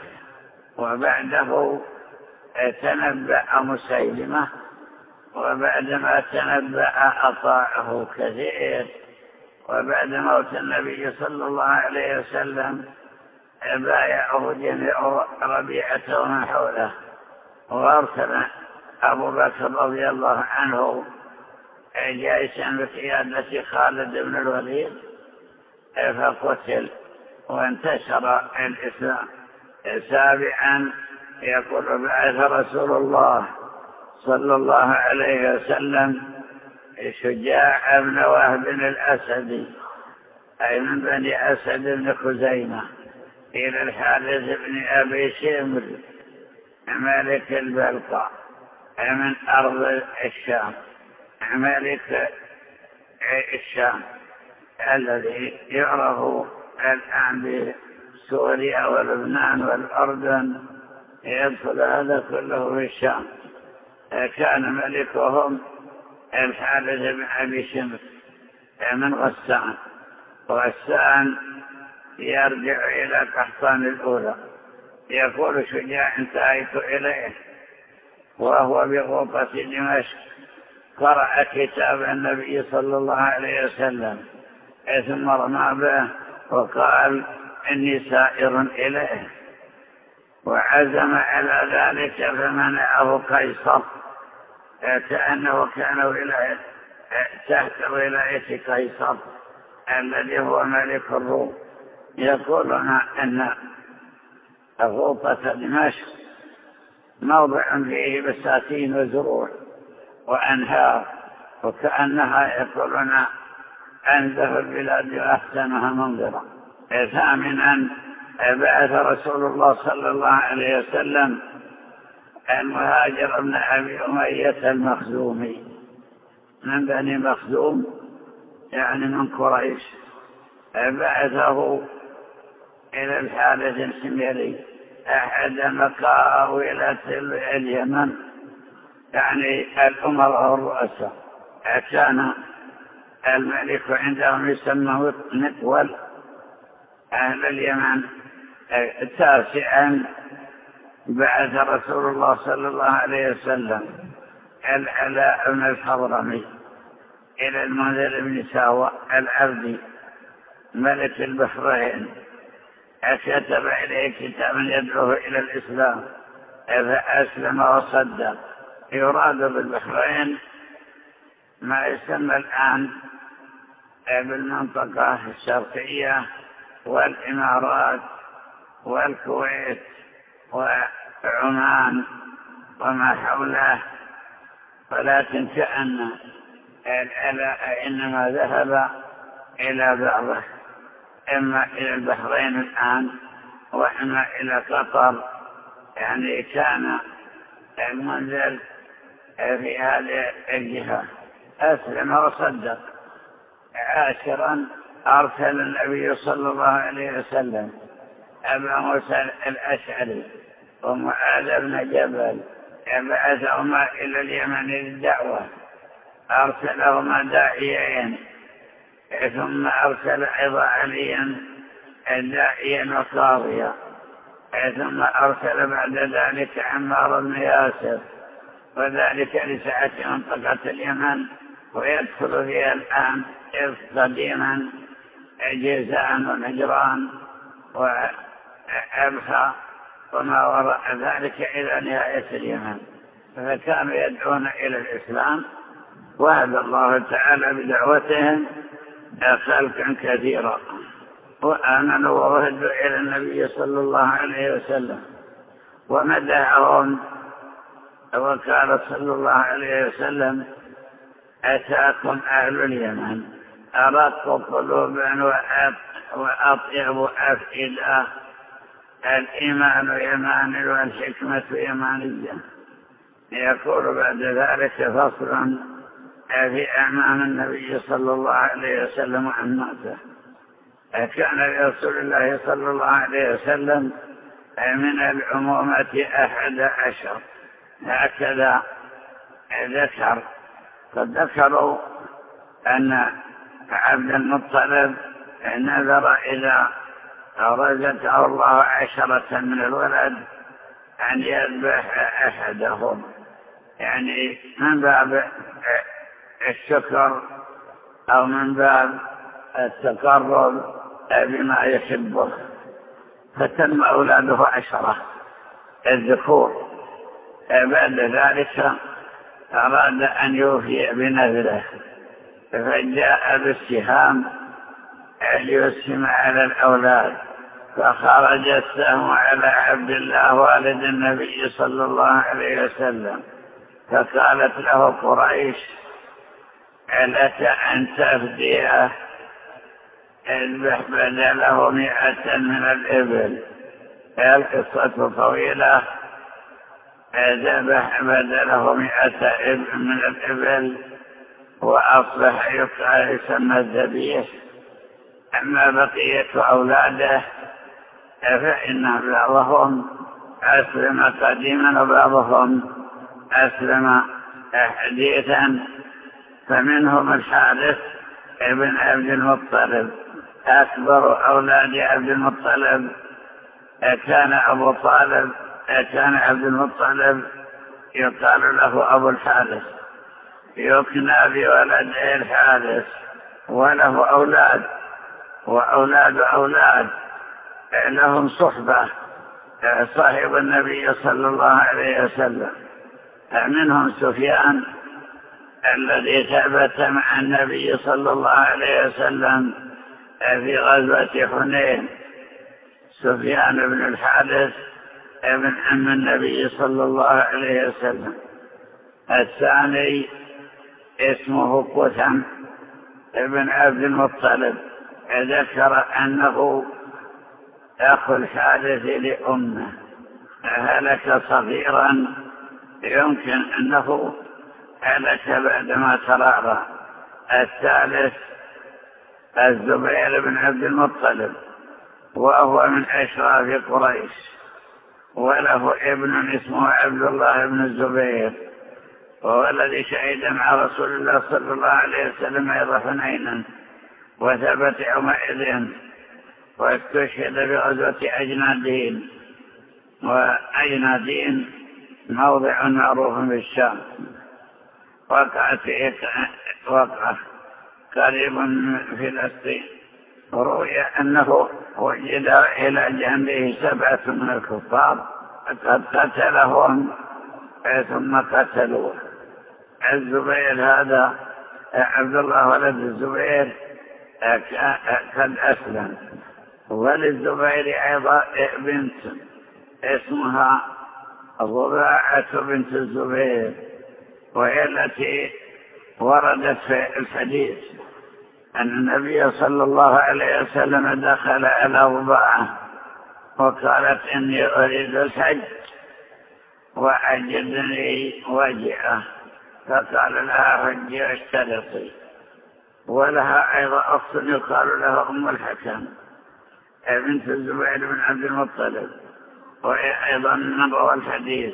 وبعده تنبأ مسيلمة، وبعدما تنبأ أطاعه كثير. وبعد موت النبي صلى الله عليه وسلم بايعه جميع ربيعة ومن حوله، وارسل أبو بكر رضي الله عنه جيشا بقيادة خالد بن الوليد، فقتل وانتشر الإسلام. سابعا يقول: بعث رسول الله صلى الله عليه وسلم شجاع بن وهب الأسدي، أي من بني أسد بن خزيمة، إلى الحارث بن أبي شمر ملك البلقاء من أرض الشام، ملك الشام الذي يعرف الآن بسوريا ولبنان والأردن، يدخل هذا كله في الشام. كان ملكهم الحارث بن أبي شمر من غسان، وغسان يرجع إلى قحطان الأولى. يقول شجاع: انتهيت إليه وهو بغوطة دمشق، قرأ كتاب النبي صلى الله عليه وسلم، ثم رمى به وقال: إني سائر إليه، وعزم على ذلك فمنعه قيصر، كأنه كان تحت ولاية قيصر الذي هو ملك الروم. يقولون أن غوطة دمشق موضع فيه بساتين وزروع وأنهار، وكأنها يقولون أنزه البلاد وأحسنها منظرا. ثامنا بعث رسول الله صلى الله عليه وسلم المهاجر بن أبي أمية المخزومي من بني مخزوم، يعني من قريش، بعثه إلى الحارث الحميري أحد مقاولة اليمن، يعني الأمراء الرؤساء. كان الملك عندهم يسمى مقول أهل اليمن. تاسعا بعث رسول الله صلى الله عليه وسلم العلاء بن الحضرمي إلى المنذر بن ساوى العبدي ملك البحرين، كتب إليه كتابا يدعوه إلى الإسلام، فأسلم وصدق. يراد بالبحرين ما يسمى الآن بالمنطقة الشرقية والإمارات والكويت وعمان وما حوله، ولكن كأن العلاء إنما ذهب إلى بعضه، إما إلى البحرين الآن وإما إلى قطر، يعني كان المنزل في هذه الجهة. أسلم وصدق. عاشرا أرسل النبي صلى الله عليه وسلم أبا موسى الأشعري ومعاذ بن جبل، بعثهما إلى اليمن للدعوة، أرسلهما داعيين، ثم أرسل أيضا عليا داعيا وقاضيا، ثم أرسل بعد ذلك عمار بن ياسر وذلك لسعة منطقة اليمن، ويدخل فيها الآن قديما جيزان ونجران وأبخى وما وراء ذلك إلى نهاية اليمن، فكانوا يدعون إلى الإسلام، وهدى الله تعالى بدعوتهم خلقا كثيرا وآمنوا ووهدوا إلى النبي صلى الله عليه وسلم ومدحهم، وقال صلى الله عليه وسلم: أتاكم أهل اليمن أرق قلوبا وأطيب أفئدة، الإيمان يمان والحكمة يمانية. يقول بعد ذلك فصلا في أعمام النبي صلى الله عليه وسلم عن ماته. كان لرسول الله صلى الله عليه وسلم من العمومة 11، هكذا ذكر. قد ذكروا أن عبد المطلب نذر إذا رزقه الله 10 من الولد أن يذبح أحدهم، يعني من باب الشكر أو من باب التقرب بما يحبه، فتم أولاده 10 الذكور. بعد ذلك أراد أن يوفي بنذره، فجاء بالسهام ليسهم على الأولاد، فخرج السهم على عبد الله والد النبي صلى الله عليه وسلم، فقالت له قريش: لك أن تفديه، اذبح بدله 100 من الإبل. القصة طويلة. ذبح بدله 100 من الإبل، وأصبح يسمى الذبيح. أما بقية أولاده فإن بعضهم أسلم قديما وبعضهم أسلم حديثا، فمنهم الحارث ابن عبد المطلب، أكبر أولاد عبد المطلب. كان عبد المطلب يقال له أبو الحارث، يكنى بولده الحارث، وله أولاد وأولاد لهم صحبة، صاحب النبي صلى الله عليه وسلم. منهم سفيان الذي ثبت مع النبي صلى الله عليه وسلم في غزوة حنين، سفيان بن الحارث ابن عم النبي صلى الله عليه وسلم. الثاني اسمه قثم ابن عبد المطلب، ذكر أنه أخو الحارث لأمه، هلك صغيرا، يمكن أنه هلك بعدما ترعرع. الثالث الزبير بن عبد المطلب، وهو من أشراف قريش، وله ابن اسمه عبد الله بن الزبير، وهو الذي شهد مع رسول الله صلى الله عليه وسلم أيضا حنينا، وثبت يومئذ، واستشهد بغزوة أجنادين. وأجنادين موضع معروف بالشام، وقعت وقعة قريب من فلسطين. روي أنه وجد إلى جنبه 7 من الكفار، قد قتلهم ثم قتلوه. الزبير هذا عبد الله ولد الزبير قد أسلم. وللزبير أيضا بنت اسمها ضباعة بنت الزبير، وهي التي وردت في الحديث أن النبي صلى الله عليه وسلم دخل على ضباعة وقالت: إني أريد الحج وأجدني وجعة، فقال لها: حجي واشترطي. ولها أيضا أخت يقال لها أم الحكم بنت الزبير بن عبد المطلب، وهي أيضا من روى الحديث.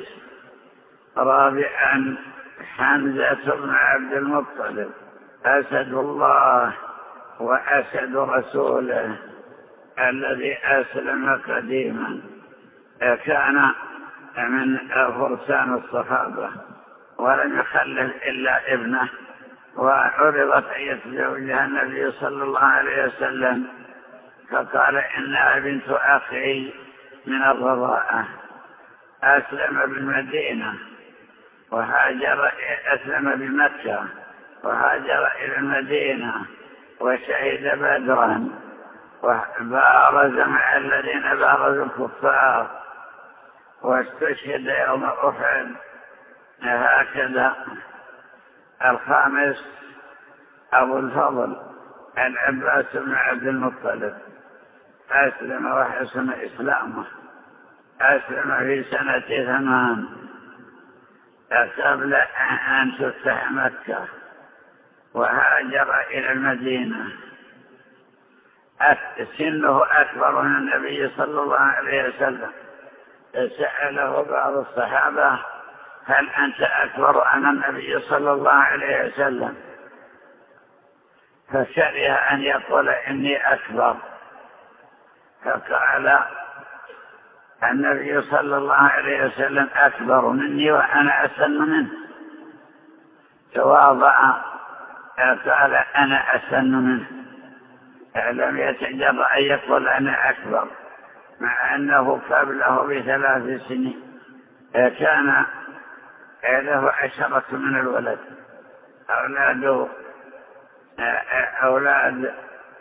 رابعا حمزة بن عبد المطلب، أسد الله وأسد رسوله، الذي أسلم قديما، كان من فرسان الصحابة، ولم يخلف إلا ابنه، وعرضت أن زوجها النبي صلى الله عليه وسلم فقال إنها بنت أخي من الرضاعة، أسلم بالمدينة أسلم بمكة وهاجر إلى المدينة وشهد بدرا وبارز مع الذين بارزوا الكفار واستشهد يوم أحد. هكذا. الخامس أبو الفضل العباس بن عبد المطلب، أسلم وحسن إسلامه، أسلم في سنة 8 قبل أن تفتح مكة، وهاجر إلى المدينة. سنه أكبر من النبي صلى الله عليه وسلم. سأله بعض الصحابة هل أنت أكبر أم النبي صلى الله عليه وسلم؟ فكره أن يقول إني أكبر، فقال النبي صلى الله عليه وسلم أكبر مني وأنا أسن منه. تواضع قال أنا أسن منه، لم يتجرأ أن يقول أنا أكبر، مع أنه قبله ب3 سنين. كان له 10 من الولد، أولاد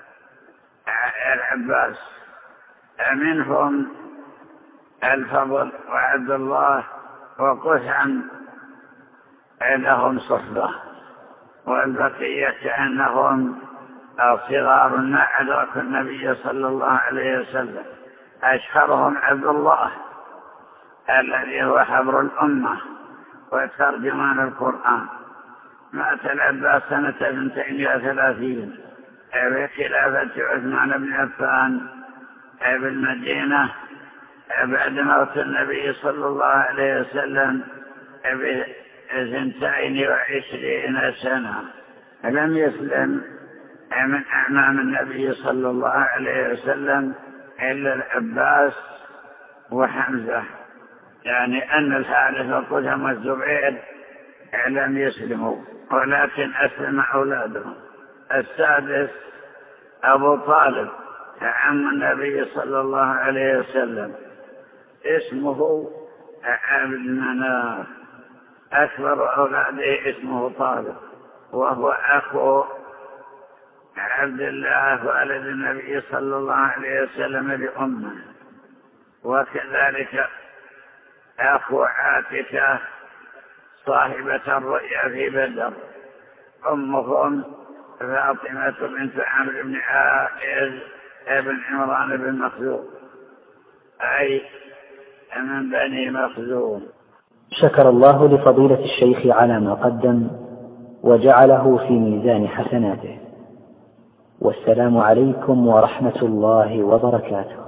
العباس، منهم الفضل وعبد الله وقسم لهم صحبة، والبقية كأنهم صغار ما أدركوا النبي صلى الله عليه وسلم. أشهرهم عبد الله الذي هو حبر الأمة وترجمان القرآن، مات العباس سنة 32 بخلافة عثمان بن عفان بالمدينة بعد موت النبي صلى الله عليه وسلم ب22 سنة. لم يسلم من أعمام النبي صلى الله عليه وسلم إلا العباس وحمزة، يعني أن الحارث وقسم والزبير لم يسلموا ولكن أسلم أولادهم. السادس أبو طالب عم النبي صلى الله عليه وسلم، اسمه عبد المناف، أكبر أولاده اسمه طالب، وهو أخو عبد الله والد النبي صلى الله عليه وسلم لأمه، وكذلك أخو عاتكة صاحبة الرؤيا في بدر، أمهم فاطمة بنت عمرو بن عائذ ابن عمران بن مخزوم، أي من بني مخزوم. شكر الله لفضيلة الشيخ على ما قدم وجعله في ميزان حسناته، والسلام عليكم ورحمة الله وبركاته.